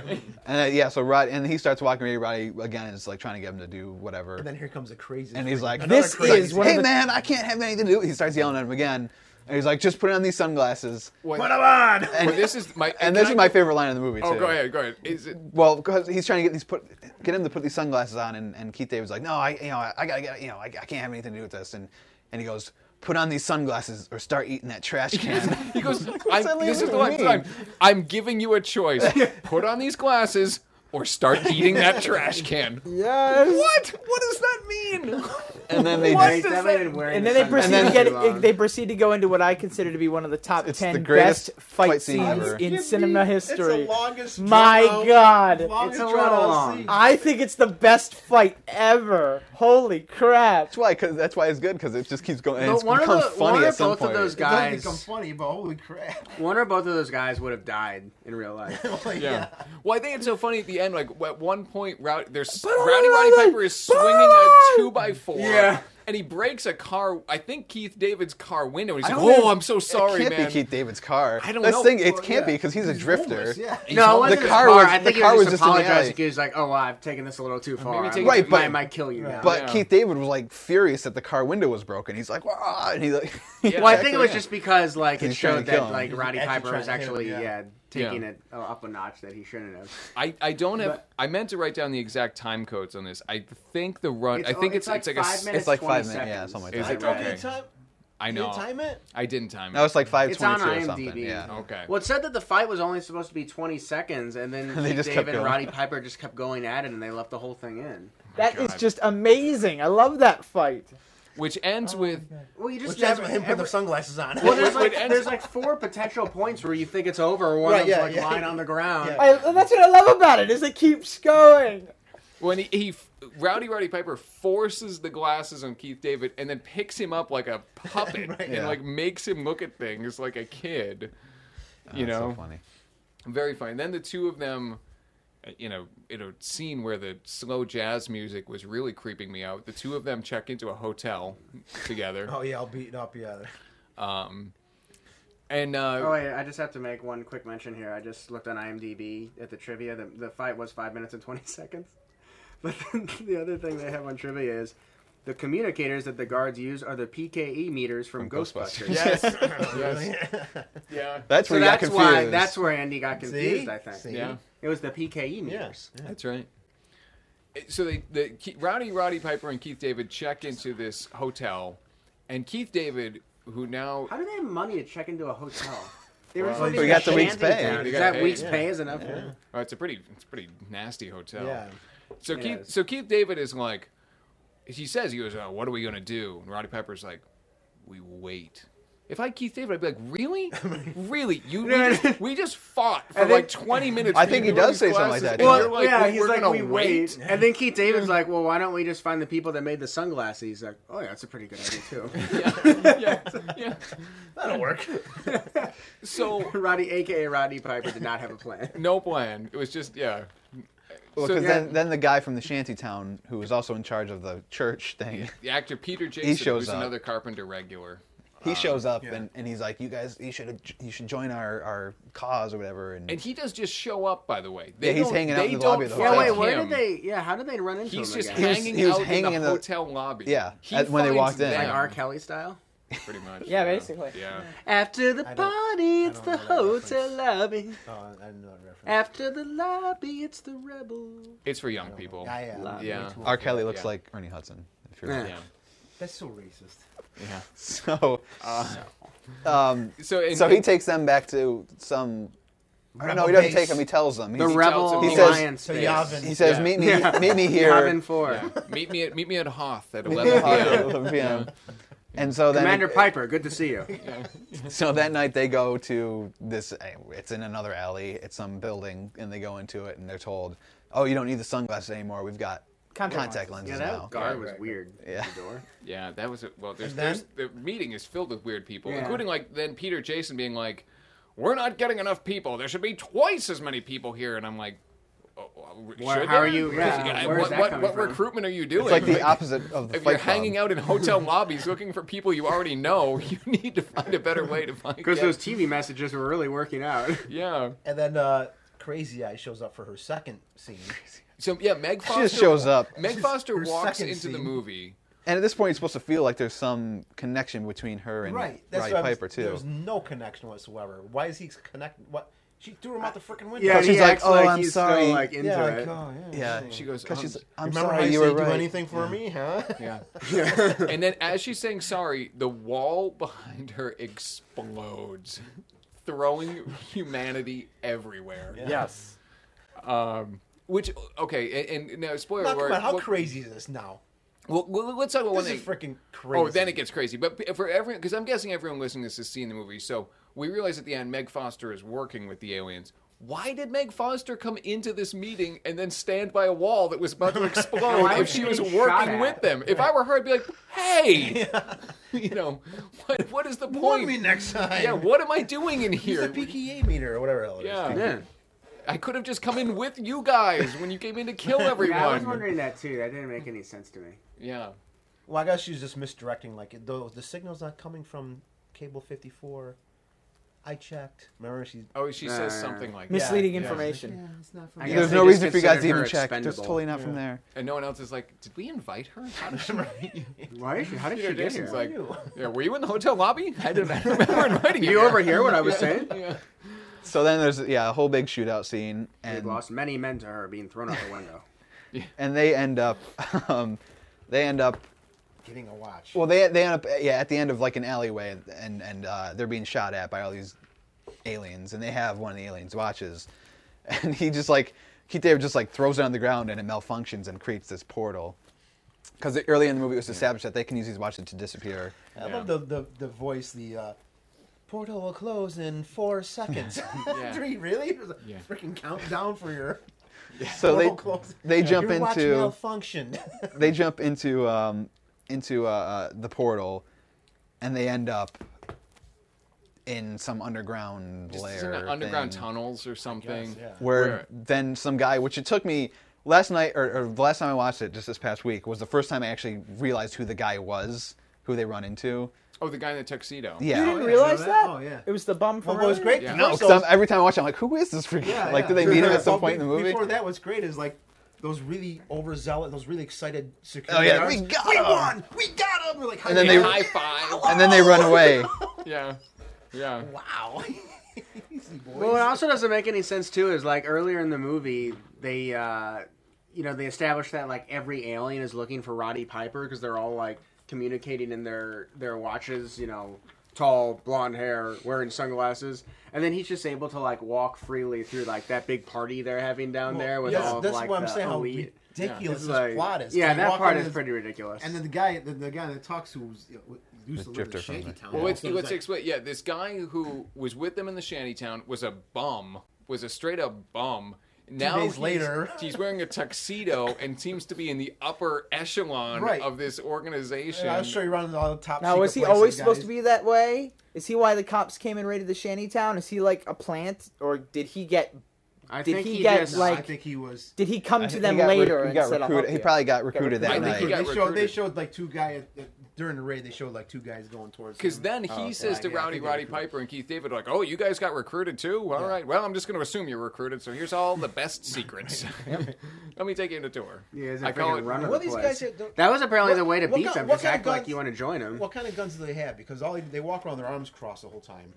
And so Rod, and he starts walking Roddy again, and it's like trying to get him to do whatever. And then here comes a crazy. And he's like, Another This crazy is one of "Hey the- man, I can't have anything to do." He starts yelling at him again, and he's like, "Just put on these sunglasses." What- Put him on. And well, this is my and can this I- is my favorite line in the movie too. Oh, go ahead. Is it? Well, because he's trying to get him to put these sunglasses on, and Keith David's like, "No, I gotta get, I can't have anything to do with this." And he goes, "Put on these sunglasses or start eating that trash can." He goes. that This is the even line. mean? I'm giving you a choice. Put on these glasses or start eating that trash can. Yes. What? What does that mean? And then they What just, does definitely that- been wearing And then the they proceed sunglasses to too long. they proceed to go into what I consider to be one of the top It's 10 the greatest best fight fight scene scenes ever. in cinema history. It's the longest. My drawn-out- God. longest It's a little drawn-out long. scene. I think it's the best fight ever. Holy crap. that's why it's good, because it just keeps going. And But it one of becomes the- funny one or at some both of point. those It doesn't become guys. funny, but holy crap! One or both of those guys would have died in real life. Like, Yeah. Well, I think it's so funny at the end. Like at one point, Roddy Piper is swinging a 2x4. Yeah. And he breaks a car. I think Keith David's car window. And he's I like, don't even- "Oh, I'm so sorry, it can't man." be Keith David's car. I don't That's know. the thing, it Well, can't yeah. be, because he's a He's drifter. homeless, yeah. No, it wasn't The his car car. was- I the think he car was was just just in the apologizing. alley. He was like, "Oh, well, I've taken this a little too far. maybe I take- Right, but- might kill you now." But Yeah. Keith David was like furious that the car window was broken. He's like, "Wah!" And he like, Yeah. Well, I think it was Yeah. just because like it He's trying showed to kill that him. like Roddy He's actually Piper was trying to hit actually him, yeah. taking Yeah. it up a notch that he shouldn't have. I don't have. I meant to write down the exact time codes on this. I think the run. I think it's like a. 5 minutes, It's like 20 5 minutes, yeah, seconds. something like Is that. it? Did Okay. you time? I Did know. you time it? I didn't time it. That was like 5:22 It's on or IMDb. something. Yeah. Okay. Well, it said that the fight was only supposed to be 20 seconds, and then They Keith just kept David and going. Roddy Piper just kept going at it, and they left the whole thing in. That is God. just amazing. I love that fight. Which ends with. Well, you just Which ends never. with him putting the sunglasses on. Well, there's Wait, like ends- there's like 4 potential points where you think it's over, or one Right, of them's yeah, like yeah. lying on the ground. Yeah. That's what I love about it, is it keeps going. When Roddy Piper forces the glasses on Keith David and then picks him up like a puppet Right. and Yeah. like makes him look at things like a kid. You That's know, so funny. very funny. Then the two of them, in a scene where the slow jazz music was really creeping me out. The two of them check into a hotel together. Oh yeah, I'll beat up. Yeah. And Oh wait, I just have to make one quick mention here. I just looked on IMDb at the trivia. The fight was 5 minutes and 20 seconds. But then the other thing they have on trivia is the communicators that the guards use are the PKE meters from Ghostbusters. yes, Really? yeah, That's So where you got that's confused. why that's where Andy got confused. See? I think See? yeah. it was the PKE meters. That's right. So Roddy Piper and Keith David check into this hotel, and Keith David, who now How do they have money to check into a hotel? They Well, living we in got a the week's shanty pay. town. They Is got that paid, week's yeah. pay is enough? Yeah. oh, it's a pretty nasty hotel. Yeah. So It Keith, is. so Keith David is like, he says, he goes, oh, "What are we gonna do?" And Roddy Piper's like, "We wait." If I had Keith David, I'd be like, "Really, really? We just fought for And then- like 20 minutes." I think he redoing does say these something like glasses, that, and yeah. you're Well, like, yeah, "We're he's like, gonna we wait. wait." And then Keith David's like, well, why don't we just find the people that made the sunglasses? He's like, oh, yeah, that's a pretty good idea, too. yeah. That'll work. So Roddy, a.k.a. Roddy Piper, did not have a plan. no plan. It was just Well, So because yeah. then the guy from the shantytown, who was also in charge of the church thing, the actor Peter Jason, shows who's up. another Carpenter regular. he shows up yeah. and he's like, "You guys, you should join our cause or whatever." And And he does just show up, by the way. Yeah, he's don't- hanging out they in the lobby of don't the Yeah, hotel. wait, fight where him. did they, how did they run into He's him just again? hanging He was out hanging in in the the- hotel lobby. Yeah, He when they finds walked in. them, Like R. Kelly style? pretty much. Yeah, basically. Yeah. After the party, it's the don't know that hotel lobby. Oh, I didn't know that reference. After the lobby, it's the rebel. It's for young people. Yeah. Yeah. R. Kelly looks Yeah. like Ernie Hudson. If you're Yeah. Yeah. That's so racist. Yeah. So, So, so he takes them back to some. I don't know. He doesn't take them. He tells them. The He's- Rebel he says- Alliance So base. Yavin. he says, Yeah. "Meet me, Yeah. meet me here." Yavin 4. Yeah. Meet me at Hoth at 11 p.m. 11 p.m. And so then, Commander Piper, good to see you. so that night they go to this. It's in another alley. It's some building, and they go into it, and they're told, "Oh, you don't need the sunglasses anymore. We've got contact lenses Yeah, that now. guard Yeah, was right, weird. Yeah. At the door. Yeah, that was well. And then- There's the meeting is filled with weird people, Yeah. including like then Peter Jason being like, "We're not getting enough people. There should be twice as many people here." And I'm like, How should are there? you- yeah, where's what that what, coming what from? recruitment are you doing? It's like the opposite of the If Fight you're Club. hanging out in hotel lobbies looking for people you already know, you need to find a better way to find. Because those TV messages were really working out. Yeah. And then Crazy Eye shows up for her second scene. So yeah, Meg She Foster just shows up. Meg Foster her walks second into the scene. movie. And at this point, you're supposed to feel like there's some connection between her and Right. That's Roddy what I'm- Piper, too. There's no connection whatsoever. Why is he connected? What? She threw him out the freaking window. Yeah, Because and he she's like, acts "Oh, like I'm he's sorry." still like into yeah, it. like, oh, yeah. Yeah. She goes, Because she's like, I'm Remember sorry, how you you were say, right. do anything for me, huh? Yeah. And then as she's saying sorry, the wall behind her explodes, throwing humanity everywhere. Yeah. Yes. Which okay, and now spoiler Now, come alert. on, how well, crazy is this now? well, let's talk about one This thing. is freaking crazy. Oh, then it gets crazy. But for everyone, because I'm guessing everyone listening to this has seen the movie, so we realize at the end Meg Foster is working with the aliens. Why did Meg Foster come into this meeting and then stand by a wall that was about to explode Why if was she she was getting working shot at? with them? If I were her, I'd be like, "Hey, you know, what is the Warn point? me next time. Yeah, what am I doing in He's here? a PKA meter or whatever the hell it is. Yeah. Yeah. I could have just come in with you guys when you came in to kill everyone. Yeah, I was wondering that too. That didn't make any sense to me. Yeah. Well, I guess she's just misdirecting. Like, the signal's not coming from cable 54. I checked. Remember, she's... Oh, she says something like that. Misleading yeah. information. Yeah, it's not from I guess There's they no just reason for you guys to considered even her check. Just expendable. totally not from Yeah. there. And no one else is like, did we invite her? How did she... Why? How did Peter she get Jason's here? like, you? yeah, were you in the hotel lobby? I don't remember inviting you. you overhear what I was saying? Yeah. So then there's a whole big shootout scene, We've and lost many men to her being thrown out the window. they end up Getting a watch. well they end up at the end of like an alleyway, and they're being shot at by all these aliens, and they have one of the aliens' watches, and he just like Keith David just like throws it on the ground and it malfunctions and creates this portal. Because early in the movie it was established that they can use these watches to disappear. I love the voice, the portal will close in 4 seconds. Yeah. 3, really? It was a Yeah. freaking countdown for your So portal close. they jump Your watch into malfunctioned. they jump into the portal, and they end up in some underground Just lair in underground thing, tunnels or something. yeah. where then some guy, which it took me last night or the last time I watched it just this past week was the first time I actually realized who the guy was, who they run into. Oh, the guy in the tuxedo. Yeah. You Oh, didn't yeah, realize you know that? that? Oh, yeah. It was the bum from Well, what was earlier? great? Yeah. No, first because those- every time I watch it, I'm like, who is this freaking? Yeah, like, yeah. did they meet him at some Well, point in the movie? Before that, what's great is like those really overzealous, those really excited Oh, security yeah, guards. we got we him! won! We got him! We're like, And then They they- high five. And then they run away. Yeah. Yeah. wow. Easy, boys. Well, what also doesn't make any sense too is like earlier in the movie they, they established that like every alien is looking for Roddy Piper because they're all like communicating in their watches, tall, blonde hair, wearing sunglasses, and then he's just able to like walk freely through like that big party they're having down there with all of that's like what I'm the saying. elite. How ridiculous It's this like- plot is. Yeah, They that walk part in is this- pretty ridiculous. And then the guy that talks to used to live in drifter the from shanty the- town. Well, let's So it's like- explain. Yeah, this guy who was with them in the shantytown was a bum. Was a straight up bum. Now days later. he's wearing a tuxedo and seems to be in the upper echelon Right. of this organization. Yeah, I'll show you around all the top. Now, secret was he places, always supposed guys. to be that way? Is he why the cops came and raided the shantytown? Is he like a plant, or did he get? I did think he he get, just, No, like- I think he was. Did he come I to think them he got later he and got said, "I'll recruited. help He you"? probably got recruited that I think night. he got They recruited. showed like 2 guys during the raid. They showed like 2 guys going towards. Because him. then he says to yeah, I Roddy think they Roddy recruited. Piper and Keith David, like, "Oh, you guys got recruited too? All right. Well, I'm just going to assume you're recruited. So here's all the best secrets. Let me take you on a tour." Yeah, it's I a call freaking it. run of What the these place. guys don't- That was apparently the way to what beat kind- them. what Just kind of act like guns- you want to join them. What kind of guns do they have? Because they walk around with their arms crossed the whole time.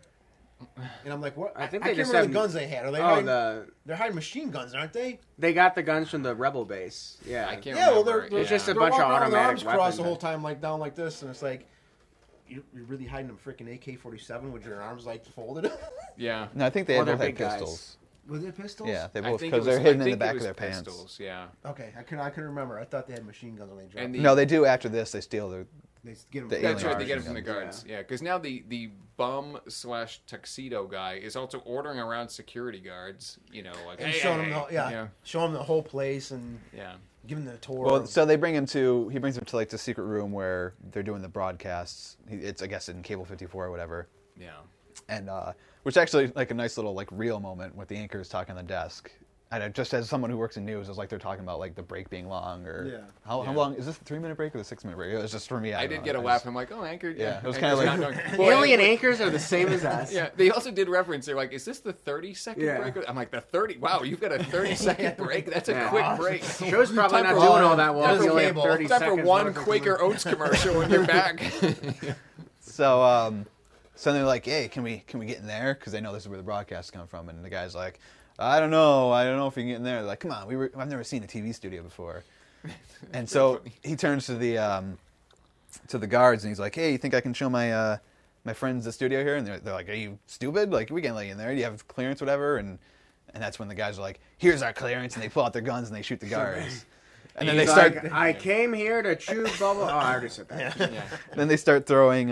And I'm like, what? I think I they can't just remember the have- guns they had. Are they Oh, hiding? They're hiding machine guns, aren't they? they got the guns from the rebel base. Yeah, I can't Yeah, well, remember. they're It's just a they're bunch of walking around with their automatic arms crossed the weapons. whole time, like down like this, and it's like you're really hiding them freaking AK-47 with your arms like folded. Yeah. No, I think they Well, both they're had big guys. pistols. Was it pistols? Yeah, they I both think because it was- they're hidden I in the think it back of was their pants. pistols, yeah. Okay, I couldn't remember. I thought they had machine guns when they dropped. And them. No, they do after this. They steal their. They get them. the from That's alien right. They get it machine from the guns. guards. Yeah, because now the bum / tuxedo guy is also ordering around security guards. Like and hey, show hey, them, hey. show them the whole place, and yeah. Give him the tour. Well, so he brings him to like the secret room where they're doing the broadcasts. It's I guess in Cable 54 or whatever. Yeah. And which actually like a nice little like real moment with the anchors talking on the desk. And just as someone who works in news, it's like they're talking about like the break being long or how long is this, the 3-minute break or the 6-minute break? It was just for me. I did get a laugh. I'm like, oh, anchor. Yeah, it was Anchor's kinda like- not knowing- Alien anchors are the same as us. Yeah, they also did reference. They're like, "Is this the 30-second Yeah. break?" I'm like, "The 30? Wow, you've got a 30-second break. That's a Yeah. quick break." Show's probably Time not for- doing all that well. Time if for you only have cable. 30 Time for seconds one left of Quaker the- Oats commercial when you're back. So so they're like, hey, can we get in there? Because they know this is where the broadcasts come from. And the guy's like, I don't know if we can get in there. They're like, come on, I've never seen a TV studio before. And so he turns to the guards and he's like, hey, you think I can show my my friends the studio here? And they're like, are you stupid? Like, we can't let you in there. Do you have clearance, whatever? And that's when the guys are like, here's our clearance, and they pull out their guns and they shoot the guards. And then they He's start. like, I came here to chew bubble. Oh, I already said that. Yeah. Then they start throwing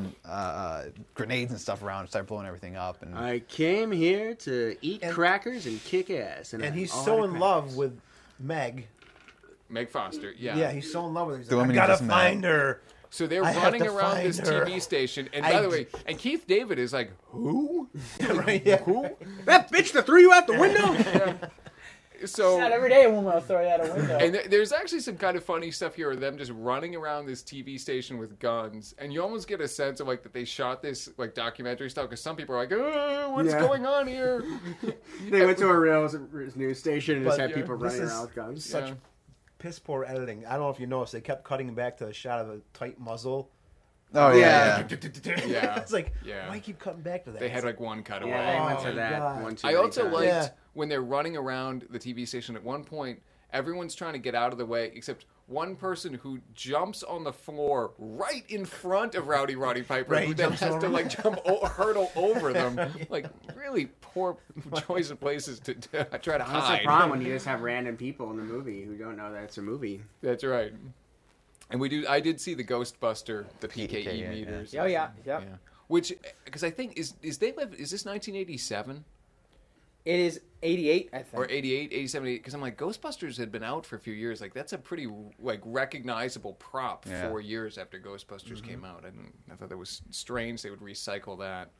grenades and stuff around and start blowing everything up. And I came here to eat crackers and kick ass. and he's all so out of in love crackers. with Meg. Meg Foster. Yeah. Yeah, he's so in love with her. He's The like, I woman he gotta just met. find her. So they're I have running to around find this her. TV station, and I by the d- way, and Keith David is like, "Who? Right, yeah. Who?" That bitch that threw you out the window? So Not every day a woman will throw you out a window. And there's actually some kind of funny stuff here of them just running around this TV station with guns, and you almost get a sense of like that they shot this like documentary stuff because some people are like, "What's Yeah. going on here?" They went to a real news station and just But, had people this running is around with guns. such Yeah. piss poor editing. I don't know if you noticed, they kept cutting back to a shot of a tight muzzle. oh Yeah. Yeah. It's like, Yeah. why keep cutting back to that? They had like one cutaway. Yeah, they went Oh to my that God. one too I many also times. liked Yeah. when they're running around the TV station. At one point, everyone's trying to get out of the way except one person who jumps on the floor right in front of Rowdy Piper, Right, who he then jumps has over to him. like hurdle over them. Like really poor choice of places to try to That's hide. the problem when you just have random people in the movie who don't know that it's a movie. That's right. And I did see the Ghostbuster, the PKE yeah, meters. Oh yeah, yep. Yeah. Which, because I think is this 1987 It is 88, I think. or 88, 87? Because I'm like, Ghostbusters had been out for a few years. Like that's a pretty like recognizable prop Yeah. 4 years after Ghostbusters came out. I thought that was strange they would recycle that.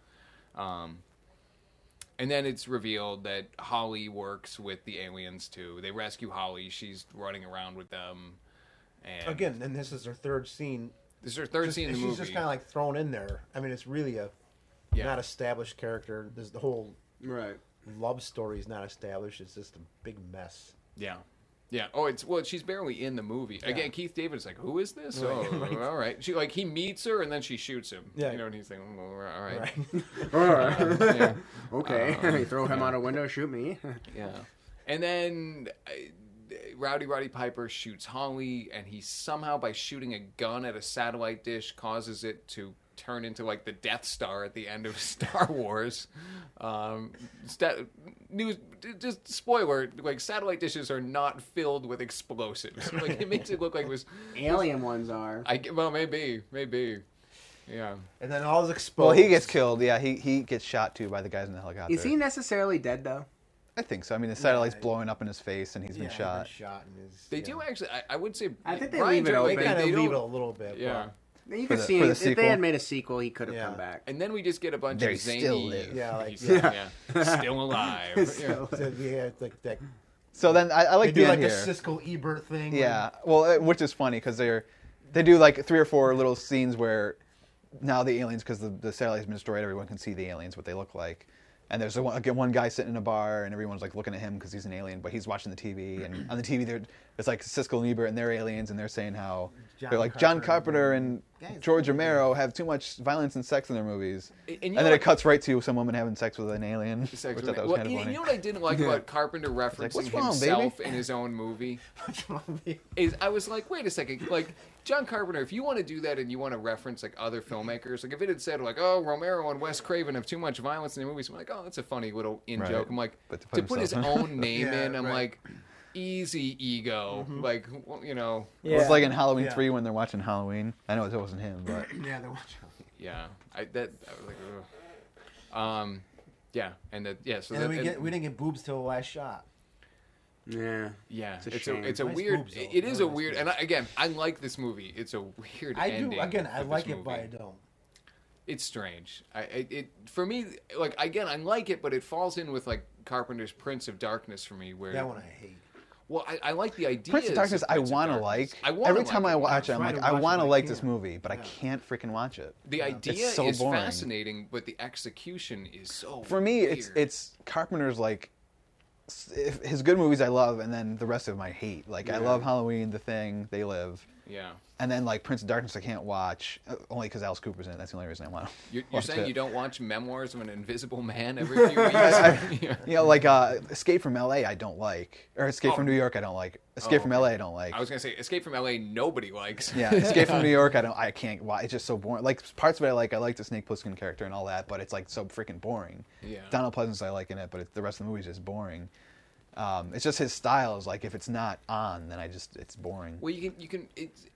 And then it's revealed that Holly works with the aliens too. They rescue Holly. She's running around with them. And Again, and this is her third scene. this is her third scene in the she's movie. just kind of like thrown in there. I mean, it's really a Yeah. not established character. There's the whole Right. love story is not established. It's just a big mess. Yeah. Yeah. Oh, she's barely in the movie. Again, Keith David's like, who is this? Right, Oh, right. all right. He meets her and then she shoots him. Yeah. You know, and he's like, oh, all right. Right. All right. Yeah. Okay. You throw him out a window, shoot me. Yeah. And then Rowdy Piper shoots Holly, and he somehow, by shooting a gun at a satellite dish, causes it to turn into like the Death Star at the end of Star Wars. Just spoiler, like satellite dishes are not filled with explosives. Like it makes it look like it was. Alien ones are. Well, maybe, yeah. And then all is exposed. well, he gets killed. Yeah, he gets shot too by the guys in the helicopter. Is he necessarily dead though? I think so. I mean, the satellite's Yeah. blowing up in his face, and he's been shot. and his, They do actually. I would say. I think they Brian leave it Jones- They open. kind of they leave it don't- a little bit. Yeah. You For could the- see for the if they sequel? had made a sequel, he could have Yeah. come back. And then we just get a bunch They of zany. still live. Yeah, like- He's- yeah. Still alive. Yeah. So, yeah, it's like that. So then I They like do the like end the here. Siskel Ebert thing. Yeah, well, which is funny because they do like 3 or 4 little scenes where now the aliens, because the satellite's been destroyed, everyone can see the aliens, what they look like. And there's one guy sitting in a bar, and everyone's like looking at him because he's an alien, but he's watching the TV. And on the TV, it's like Siskel and Ebert, and they're aliens, and they're saying how they're like John Carpenter and George Romero have too much violence and sex in their movies. And And, you know then what- it cuts right to some woman having sex with an alien, which Sex I with thought it. was Well, kind of you funny. know what I didn't like about Carpenter referencing "What's wrong, himself baby?" in his own movie is I was like, wait a second, like John Carpenter, if you want to do that and you want to reference like other filmmakers, like if it had said like, oh, Romero and Wes Craven have too much violence in their movies, I'm like, oh, that's a funny little in Right. joke. I'm like, But to put his himself in. own name Yeah, in, I'm right. like, easy ego, like well, you know, Yeah. It's like in Halloween Yeah. 3 when they're watching Halloween. I know it wasn't him, but Yeah, they're watching. yeah, I was like, ugh. Yeah, and that yeah, so And then that, we didn't get boobs till the last shot. Yeah. Yeah, It's a it's shame. a Nice weird. boobs, though. It is a Really nice weird. And again, I like this movie. It's a weird. I ending do. Again, I for this like it, movie. but I don't. It's strange. It for me, like again, I like it, but it falls in with like Carpenter's Prince of Darkness for me, where That one I hate. well, I like the idea. Prince of Darkness, I want to like. Every time I watch it, I'm Try like, to I watch it, want to but I like this can't. movie, but I Yeah. can't freaking watch it. The idea It's so is boring. fascinating, but the execution is so. For me, weird. it's Carpenter's like his good movies I love, and then the rest of them I hate. Like I love Halloween, The Thing, They Live, yeah. and then like Prince of Darkness I can't watch only because Alice Cooper's in it. That's the only reason I want to. You're watch saying it. you don't watch Memoirs of an Invisible Man every few weeks? Yeah. You know, like Escape from L.A. I don't like, or Escape from New York I don't like. Escape from L.A. I don't like. I was gonna say Escape from L.A. Nobody likes. Yeah, Escape from New York. I can't watch. It's just so boring. Like parts of it, I like the Snake Plissken character and all that, but it's like so freaking boring. Yeah. Donald Pleasance I like in it, but the rest of the movie is just boring. It's just his style is like if it's not on, then it's boring. Well, you can.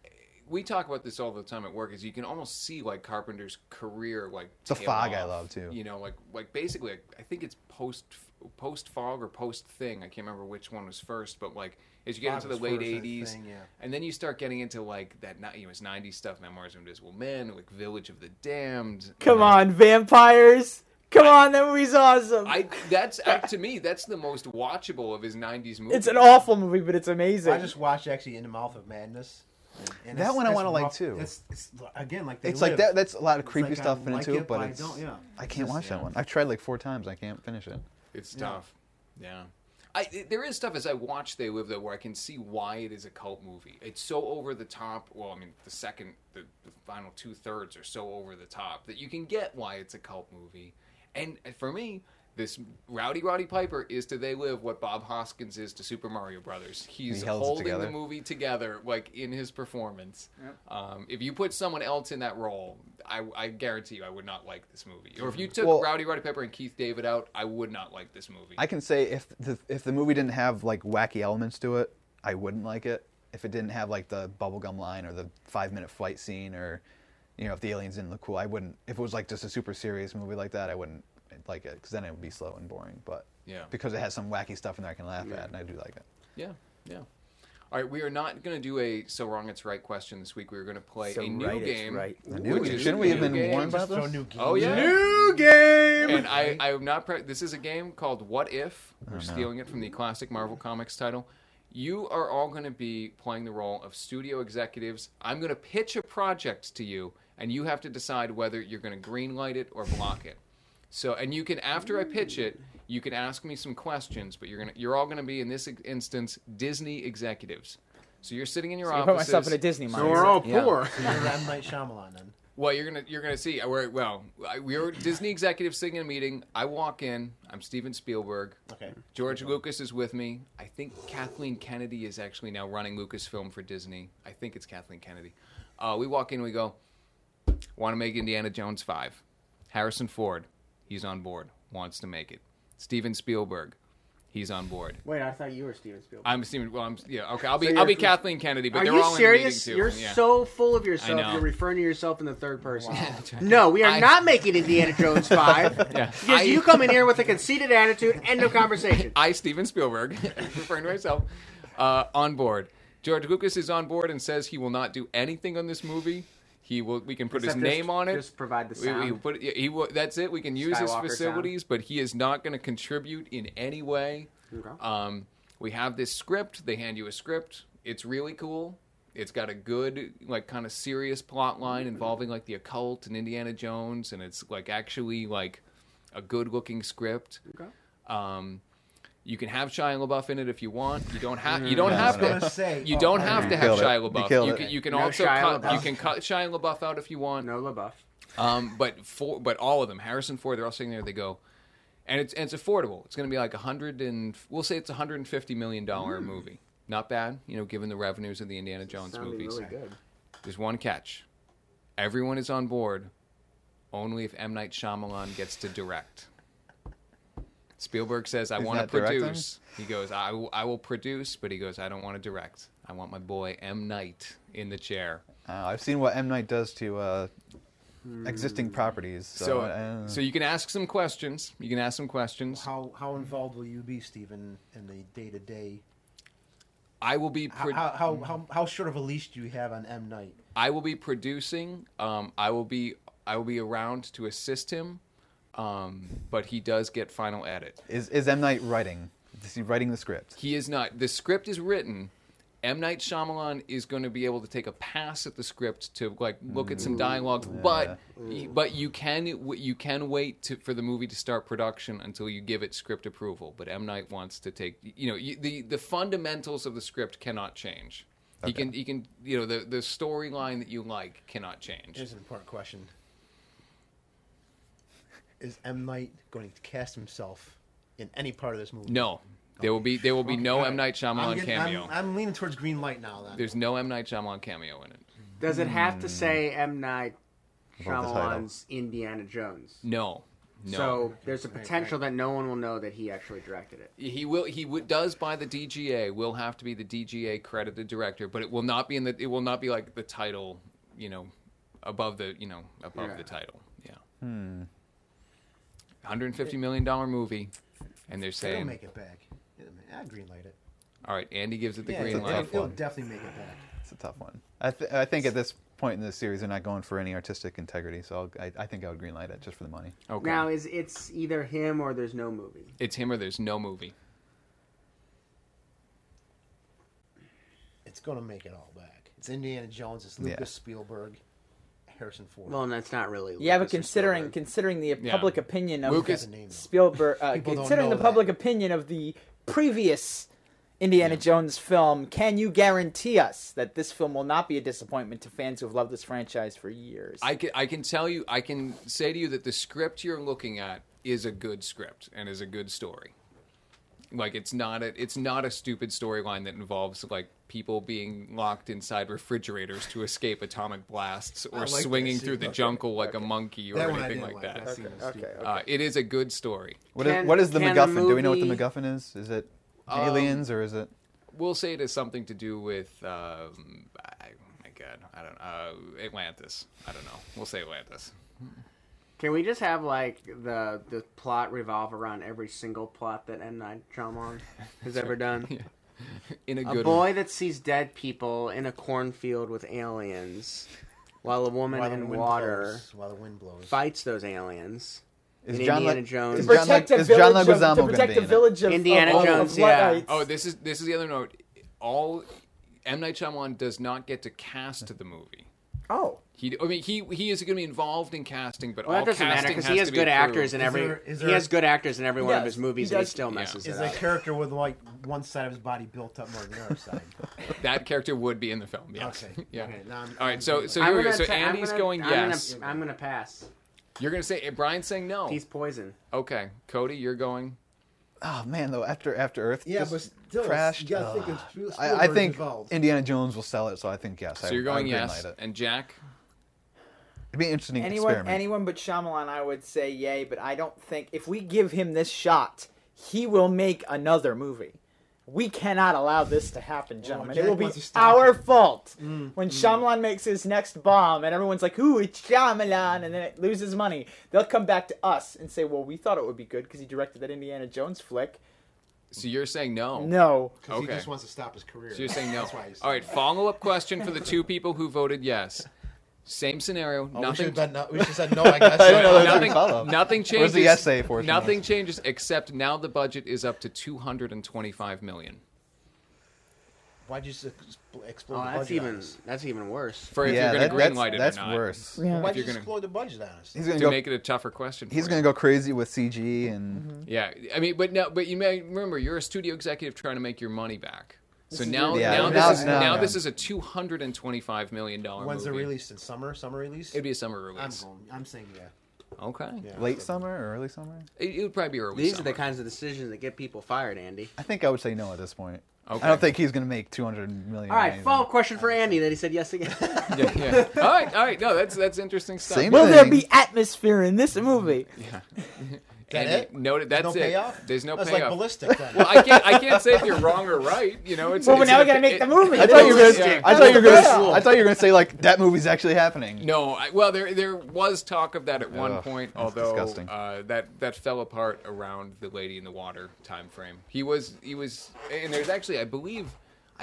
We talk about this all the time at work. Is you can almost see like Carpenter's career like The tail Fog I off. love, too. You know, like basically, I think it's post Fog or post Thing. I can't remember which one was first, but like as you get Fog into the was late first, I '80s, think, yeah. and then you start getting into like that it's '90s stuff, Memoirs of Invisible Men, like Village of the Damned. Come on, vampires. Come on, that movie's awesome. That's to me that's the most watchable of his '90s movies. It's an awful movie, but it's amazing. I just watched actually In the Mouth of Madness. And That one I wanna like, too. It's again like They It's Live. like that. That's a lot of It's creepy like I stuff like into it, it, but I it's don't, yeah. I can't watch that yeah. one. I've tried like 4 times. I can't finish it. It's tough. Yeah. There is stuff as I watch They Live though where I can see why it is a cult movie. It's so over the top. Well, I mean, the final 2/3 are so over the top that you can get why it's a cult movie. And for me, this Rowdy Roddy Piper is to They Live what Bob Hoskins is to Super Mario Brothers. He's He holds it holding together. the movie together, like in his performance. If you put someone else in that role, I guarantee you I would not like this movie. Or if you took Well- Rowdy Roddy Piper and Keith David out, I would not like this movie. I can say if the movie didn't have like wacky elements to it, I wouldn't like it. If it didn't have like the bubblegum line or the 5-minute fight scene, or if the aliens didn't look cool, I wouldn't. If it was like just a super serious movie like that, I wouldn't like it because then it would be slow and boring. But Yeah. because it has some wacky stuff in there I can laugh at, and I do like it. Yeah, yeah. All right, we are not going to do a So Wrong It's Right question this week. We're going to play So a new right, it's game. right. A new which game? is Shouldn't we have new been game. warned about Just throw this? new games Oh, yeah. in. New game. And I am not. This is a game called What If. We're stealing it from the classic Marvel Comics title. You are all going to be playing the role of studio executives. I'm going to pitch a project to you, and you have to decide whether you're going to greenlight it or block it. So, and you can, after I pitch it, you can ask me some questions, but you're all going to be, in this instance, Disney executives. So you're sitting in your I offices. put myself in a Disney So mindset. we're all Yeah. poor. You're M. Night Shyamalan then. Well, you're gonna see. We're Disney executives sitting in a meeting. I walk in. I'm Steven Spielberg. Okay. George Lucas is with me. I think Kathleen Kennedy is actually now running Lucasfilm for Disney. I think it's Kathleen Kennedy. We walk in. We go, want to make Indiana Jones 5. Harrison Ford, he's on board. Wants to make it. Steven Spielberg, he's on board. Wait, I thought you were Steven Spielberg. I'm Steven. Well, okay. I'll be So I'll be you're- Kathleen Kennedy. But Are they're you all serious? in the You're meeting too. Yeah. so full of I yourself. know. You're referring to yourself in the third person. No, we are I- not making Indiana Jones 5. Yeah. Because you come in here with a conceited attitude. End of conversation. I, Steven Spielberg, referring to myself, on board. George Lucas is on board and says he will not do anything on this movie. We can put his Except name just- on it. Just provide the We sound. put he will, that's it. We can use his Skywalker facilities, but he is not going to contribute in any way. Okay. We have this script. They hand you a script. It's really cool. It's got a good, like, kind of serious plot line involving like the occult and Indiana Jones, and it's like actually like a good-looking script. Okay. You can have Shia LaBeouf in it if you want. You don't have. You No, don't have no. I was to. gonna say, You don't have to have killed it. Shia You LaBeouf. killed You it. can, you can No also Shia cut. LaBeouf. You can cut Shia LaBeouf out if you want. No LaBeouf. But all of them, Harrison Ford, they're all sitting there. They go, and it's affordable. It's going to be like we'll say it's $150 million movie. Not bad, given the revenues of the Indiana Jones Sounding movies. really good. There's one catch. Everyone is on board, only if M. Night Shyamalan gets to direct. Spielberg says, I Is want to that directing? produce. He goes, I will produce, but he goes, I don't want to direct. I want my boy M. Night in the chair. I've seen what M. Night does to existing properties. So you can ask some questions. How involved will you be, Stephen, in the day-to-day I will be. How short of a leash do you have on M. Night? I will be producing. I will be around to assist him. But he does get final edit. Is M. Night writing? Is he writing the script? He is not. The script is written. M. Night Shyamalan is going to be able to take a pass at the script to like look at some dialogue, but you can wait for the movie to start production until you give it script approval. But M. Night wants to take the fundamentals of the script cannot change. Okay. He can the storyline that you like cannot change. Here's an important question: is M. Night going to cast himself in any part of this movie? No. There will be no M. Night Shyamalan cameo. I'm leaning towards green light now. Then there's no M. Night Shyamalan cameo in it. Does it have to say M. Night Shyamalan's Indiana Jones? No. So there's a potential that no one will know that he actually directed it. He does by the DGA. Will have to be the DGA credited director, but it will not be It will not be like the title, above the the title. Yeah. $150 million movie, and they're saying they'll make it back. I'd green light it. All right, Andy gives it the green light. It'll definitely make it back. It's a tough one. I think at this point in the series, they're not going for any artistic integrity, so I think I would green light it just for the money. Okay. Now, it's either him or there's no movie. It's him or there's no movie. It's going to make it all back. It's Indiana Jones. It's Lucas Spielberg, Harrison Ford. Well, that's not really. Yeah, Lucas but considering the public opinion of Lucas Spielberg, considering the public opinion of the previous Indiana Jones film, can you guarantee us that this film will not be a disappointment to fans who have loved this franchise for years? I can say to you that the script you're looking at is a good script and is a good story. Like it's not a stupid storyline that involves like people being locked inside refrigerators to escape atomic blasts or swinging through the jungle like a monkey or anything like that. Okay. It is a good story. What is the MacGuffin? Do we know what the MacGuffin is? Is it aliens or is it? We'll say it has something to do with. My God, I don't know. Atlantis. I don't know. We'll say Atlantis. Can we just have like the plot revolve around every single plot that M. Night Shyamalan has ever done? Yeah. In a boy that sees dead people in a cornfield with aliens, while a woman in water while the wind blows fights those aliens. Is Indiana Jones is John Leguizamo to protect the village of Indiana Jones? Luddites. Oh, this is the other note. All M. Night Shyamalan does not get to cast the movie. Oh. He is going to be involved in casting, but well, all that doesn't matter because he has good actors in every. He has good actors in every one of his movies, and he still messes it up. Is a character with like one side of his body built up more than the other side? That character would be in the film. Yes. Okay. Yeah. Okay, all right. So here we go. So Andy's going yes. I'm gonna pass. You're gonna say Brian's saying no. He's poison. Okay, Cody, you're going. Oh man, though after Earth but still, crashed. You gotta think it's I think involved. Indiana Jones will sell it, so I think yes. So you're going I yes, and Jack. It'd be an interesting experiment. Anyone but Shyamalan, I would say yay, but I don't think if we give him this shot, he will make another movie. We cannot allow this to happen, gentlemen. It will be our fault when Shyamalan makes his next bomb and everyone's like, ooh, it's Shyamalan, and then it loses money. They'll come back to us and say, well, we thought it would be good because he directed that Indiana Jones flick. So you're saying no? No. Because he just wants to stop his career. So you're saying no. That's why all right, follow-up question for the two people who voted yes. Same scenario. Nothing. We should have said no, I guess. Nothing changes. Where's the essay for? Nothing changes except now the budget is up to $225 million. Why'd you just explode the that's budget? That's even worse. For if you're going to greenlight it or not. That's worse. Yeah. Why'd you explode the budget on us? He's going to make it a tougher question. He's going to go crazy with CG and. Yeah, I mean, but you may remember you're a studio executive trying to make your money back. So now this is a $225 million movie. When's the release? In summer? Summer release? It'd be a summer release. I'm saying yeah. Okay. Yeah, late summer or early summer? It would probably be early These summer. are the kinds of decisions that get people fired, Andy. I think I would say no at this point. Okay. I don't think he's going to make $200 million. All right, follow-up question for Andy that he said yes again. yeah. All right. No, that's interesting stuff. Same Will thing. there be atmosphere in this movie? Yeah. That Andy, it? Noted. That's no it. Payoff? There's no That's payoff. like ballistic. Then. Well, I can't say if you're wrong or right. You know, it's. Well, but it's now we got to make the movie. I thought you were I going to say like that movie's actually happening. No, there was talk of that at one point, that's although disgusting. That fell apart around the Lady in the Water time frame. He was, and there's actually, I believe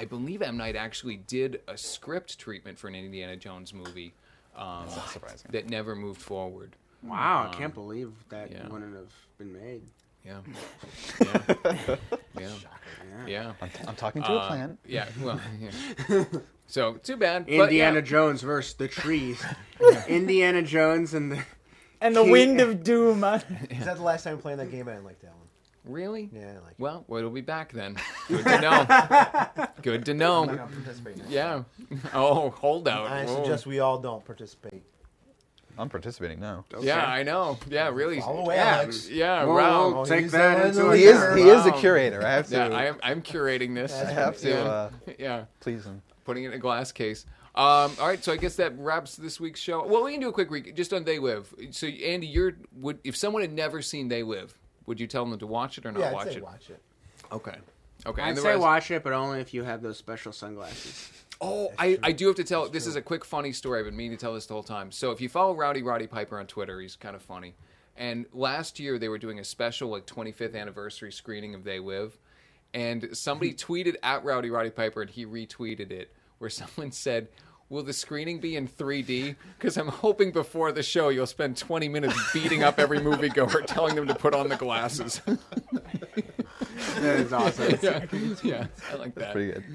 I believe M. Night actually did a script treatment for an Indiana Jones movie That's not surprising. that never moved forward. Wow, I can't believe that yeah. wouldn't have been made. Yeah. Yeah. Yeah. Yeah. I'm talking to a plant. Yeah. Well, yeah. So, too bad. but Indiana yeah. Jones versus the trees. Indiana Jones and the... And the Wind of Doom. Is that the last time playing that game? I didn't like that one. Really? Yeah, I like it. Well, it'll be back then. Good to know. Good to I'm not know. gonna participate next Yeah. Oh, hold time. out. I Whoa. suggest we all don't participate. I'm participating now. Yeah, I know. Yeah, really. Follow Yeah. Alex. Yeah, We'll wow. take he's that the into one He that is leader. he is the Wow. curator. I have to Yeah, I'm curating this. I have to Yeah. Yeah. please him. Putting it in a glass case. All right, so I guess that wraps this week's show. Well, we can do a quick recap just on They Live. So, Andy, if someone had never seen They Live, would you tell them to watch it or not Yeah, I'd watch say it? watch it. Okay. Okay. I'd and the say rest- watch it, but only if you have those special sunglasses. Oh, I do have to tell. This is a quick funny story. I've been meaning to tell this the whole time. So if you follow Roddy Piper on Twitter, he's kind of funny. And last year they were doing a special 25th anniversary screening of They Live, and somebody tweeted at Roddy Piper, and he retweeted it, where someone said, "Will the screening be in 3D? Because I'm hoping before the show you'll spend 20 minutes beating up every moviegoer, telling them to put on the glasses." That is awesome. yeah, I like that. Pretty good.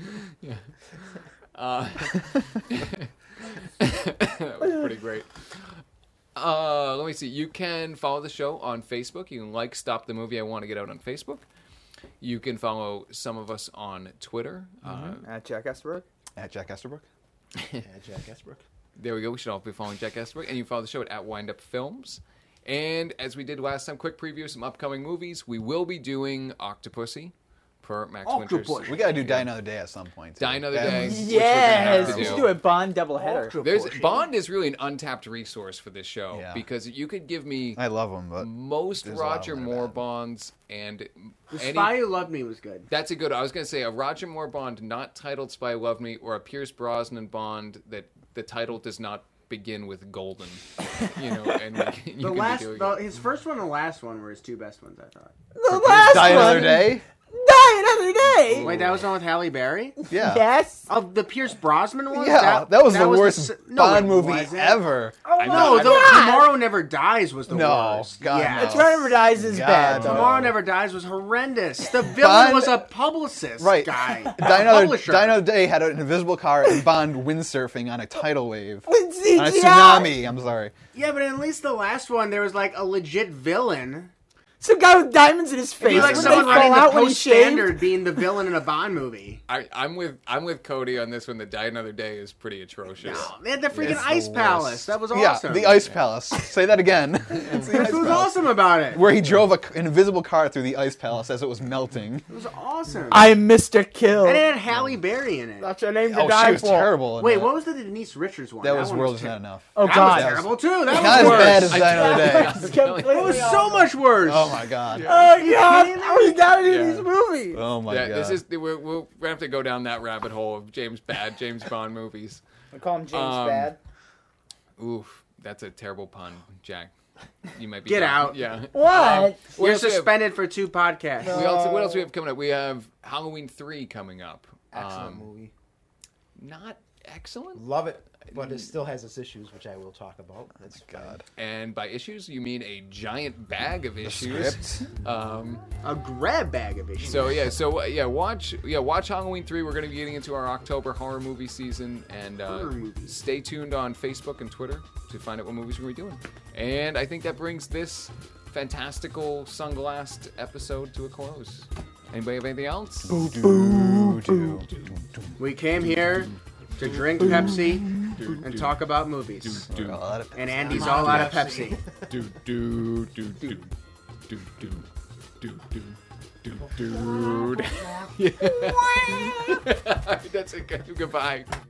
That was pretty great. Let me see. You can follow the show on Facebook. You can like Stop the Movie I Want to Get Out on Facebook. You can follow some of us on Twitter. At Jack Estabrook. At Jack Esterbrook. Yeah, Jack Esbrook. There we go. We should all be following Jack Estabrook. And you can follow the show at Wind Up Films. And as we did last time, quick preview of some upcoming movies. We will be doing Octopussy per Max Winters. Octopussy. We gotta do Die Another Day at some point. too. Die Another That Day. was- Which we're gonna have Yes, to we do. should do a Bond doubleheader. There's Bond is really an untapped resource for this show Yeah. because you could give me I love him, but most there's a lot of Roger them that are Moore bad. Bonds and The any. Spy Who Loved Me was good. That's a good. I was going to say a Roger Moore Bond not titled "Spy Who Loved Me" or a Pierce Brosnan Bond that the title does not begin with golden. You know, and you can be doing it. His first one and the last one were his two best ones, I thought. The last Die one. Another Day. Die Another Day. Wait, that was the one with Halle Berry? Yeah. Yes. Oh, the Pierce Brosnan one? Yeah, that was the worst no, Bond it movie wasn't. ever. Oh I my know, No, God. Tomorrow Never Dies was the No, worst. God, yeah. no. Tomorrow Never Dies is God, bad, no. though. Tomorrow Never Dies was horrendous. The villain Bond- was a publicist Right. guy. Die A Another publisher. Day had an invisible car and Bond windsurfing on a tidal wave. With On a CGI. tsunami, I'm sorry. Yeah, but at least the last one, there was like a legit villain. Some guy with diamonds in his It'd be face. like Wouldn't someone they fall running the out when he Post shaved? Standard being the villain in a Bond movie. I'm with Cody on this one. The Die Another Day is pretty atrocious. They had the freaking It's the Ice Palace. worst. That was Yeah, awesome. the Ice Palace. Say that again. It's the That's Ice what was Palace. awesome about it. Where he drove an invisible car through the Ice Palace as it was melting. It was awesome. I'm Mr. Kill. And it had Halle Berry in it. That's your name to Oh, die she was for. terrible. in Wait, that. what was the Denise Richards one? That was one World Is ter- Not Enough. Oh, That God. was terrible too. That Not as was worse. bad as Die Another Day. It's completely It was off. so much worse. Oh my god. Oh, God. How we gotta do Yeah. these movies? Oh my Yeah, god. this is we're gonna have to go down that rabbit hole of James Bond movies. I call him James Um, Bad. Oof, that's a terrible pun, Jack. You might be Get done. out. Yeah. What? What You're else we have? suspended for 2 podcasts. What else we have coming up? We have Halloween 3 coming up. Excellent movie. Not excellent. Love it, but it still has its issues, which I will talk about. That's God. And by issues, you mean a giant bag of issues. Script. A grab bag of issues. Watch Halloween 3. We're going to be getting into our October horror movie season, and Horror movies. stay tuned on Facebook and Twitter to find out what movies we're going to be doing. And I think that brings this fantastical sunglassed episode to a close. Anybody have anything else? We came here to drink Pepsi and talk about movies. And Andy's all out of Pepsi. Dude. That's a good goodbye.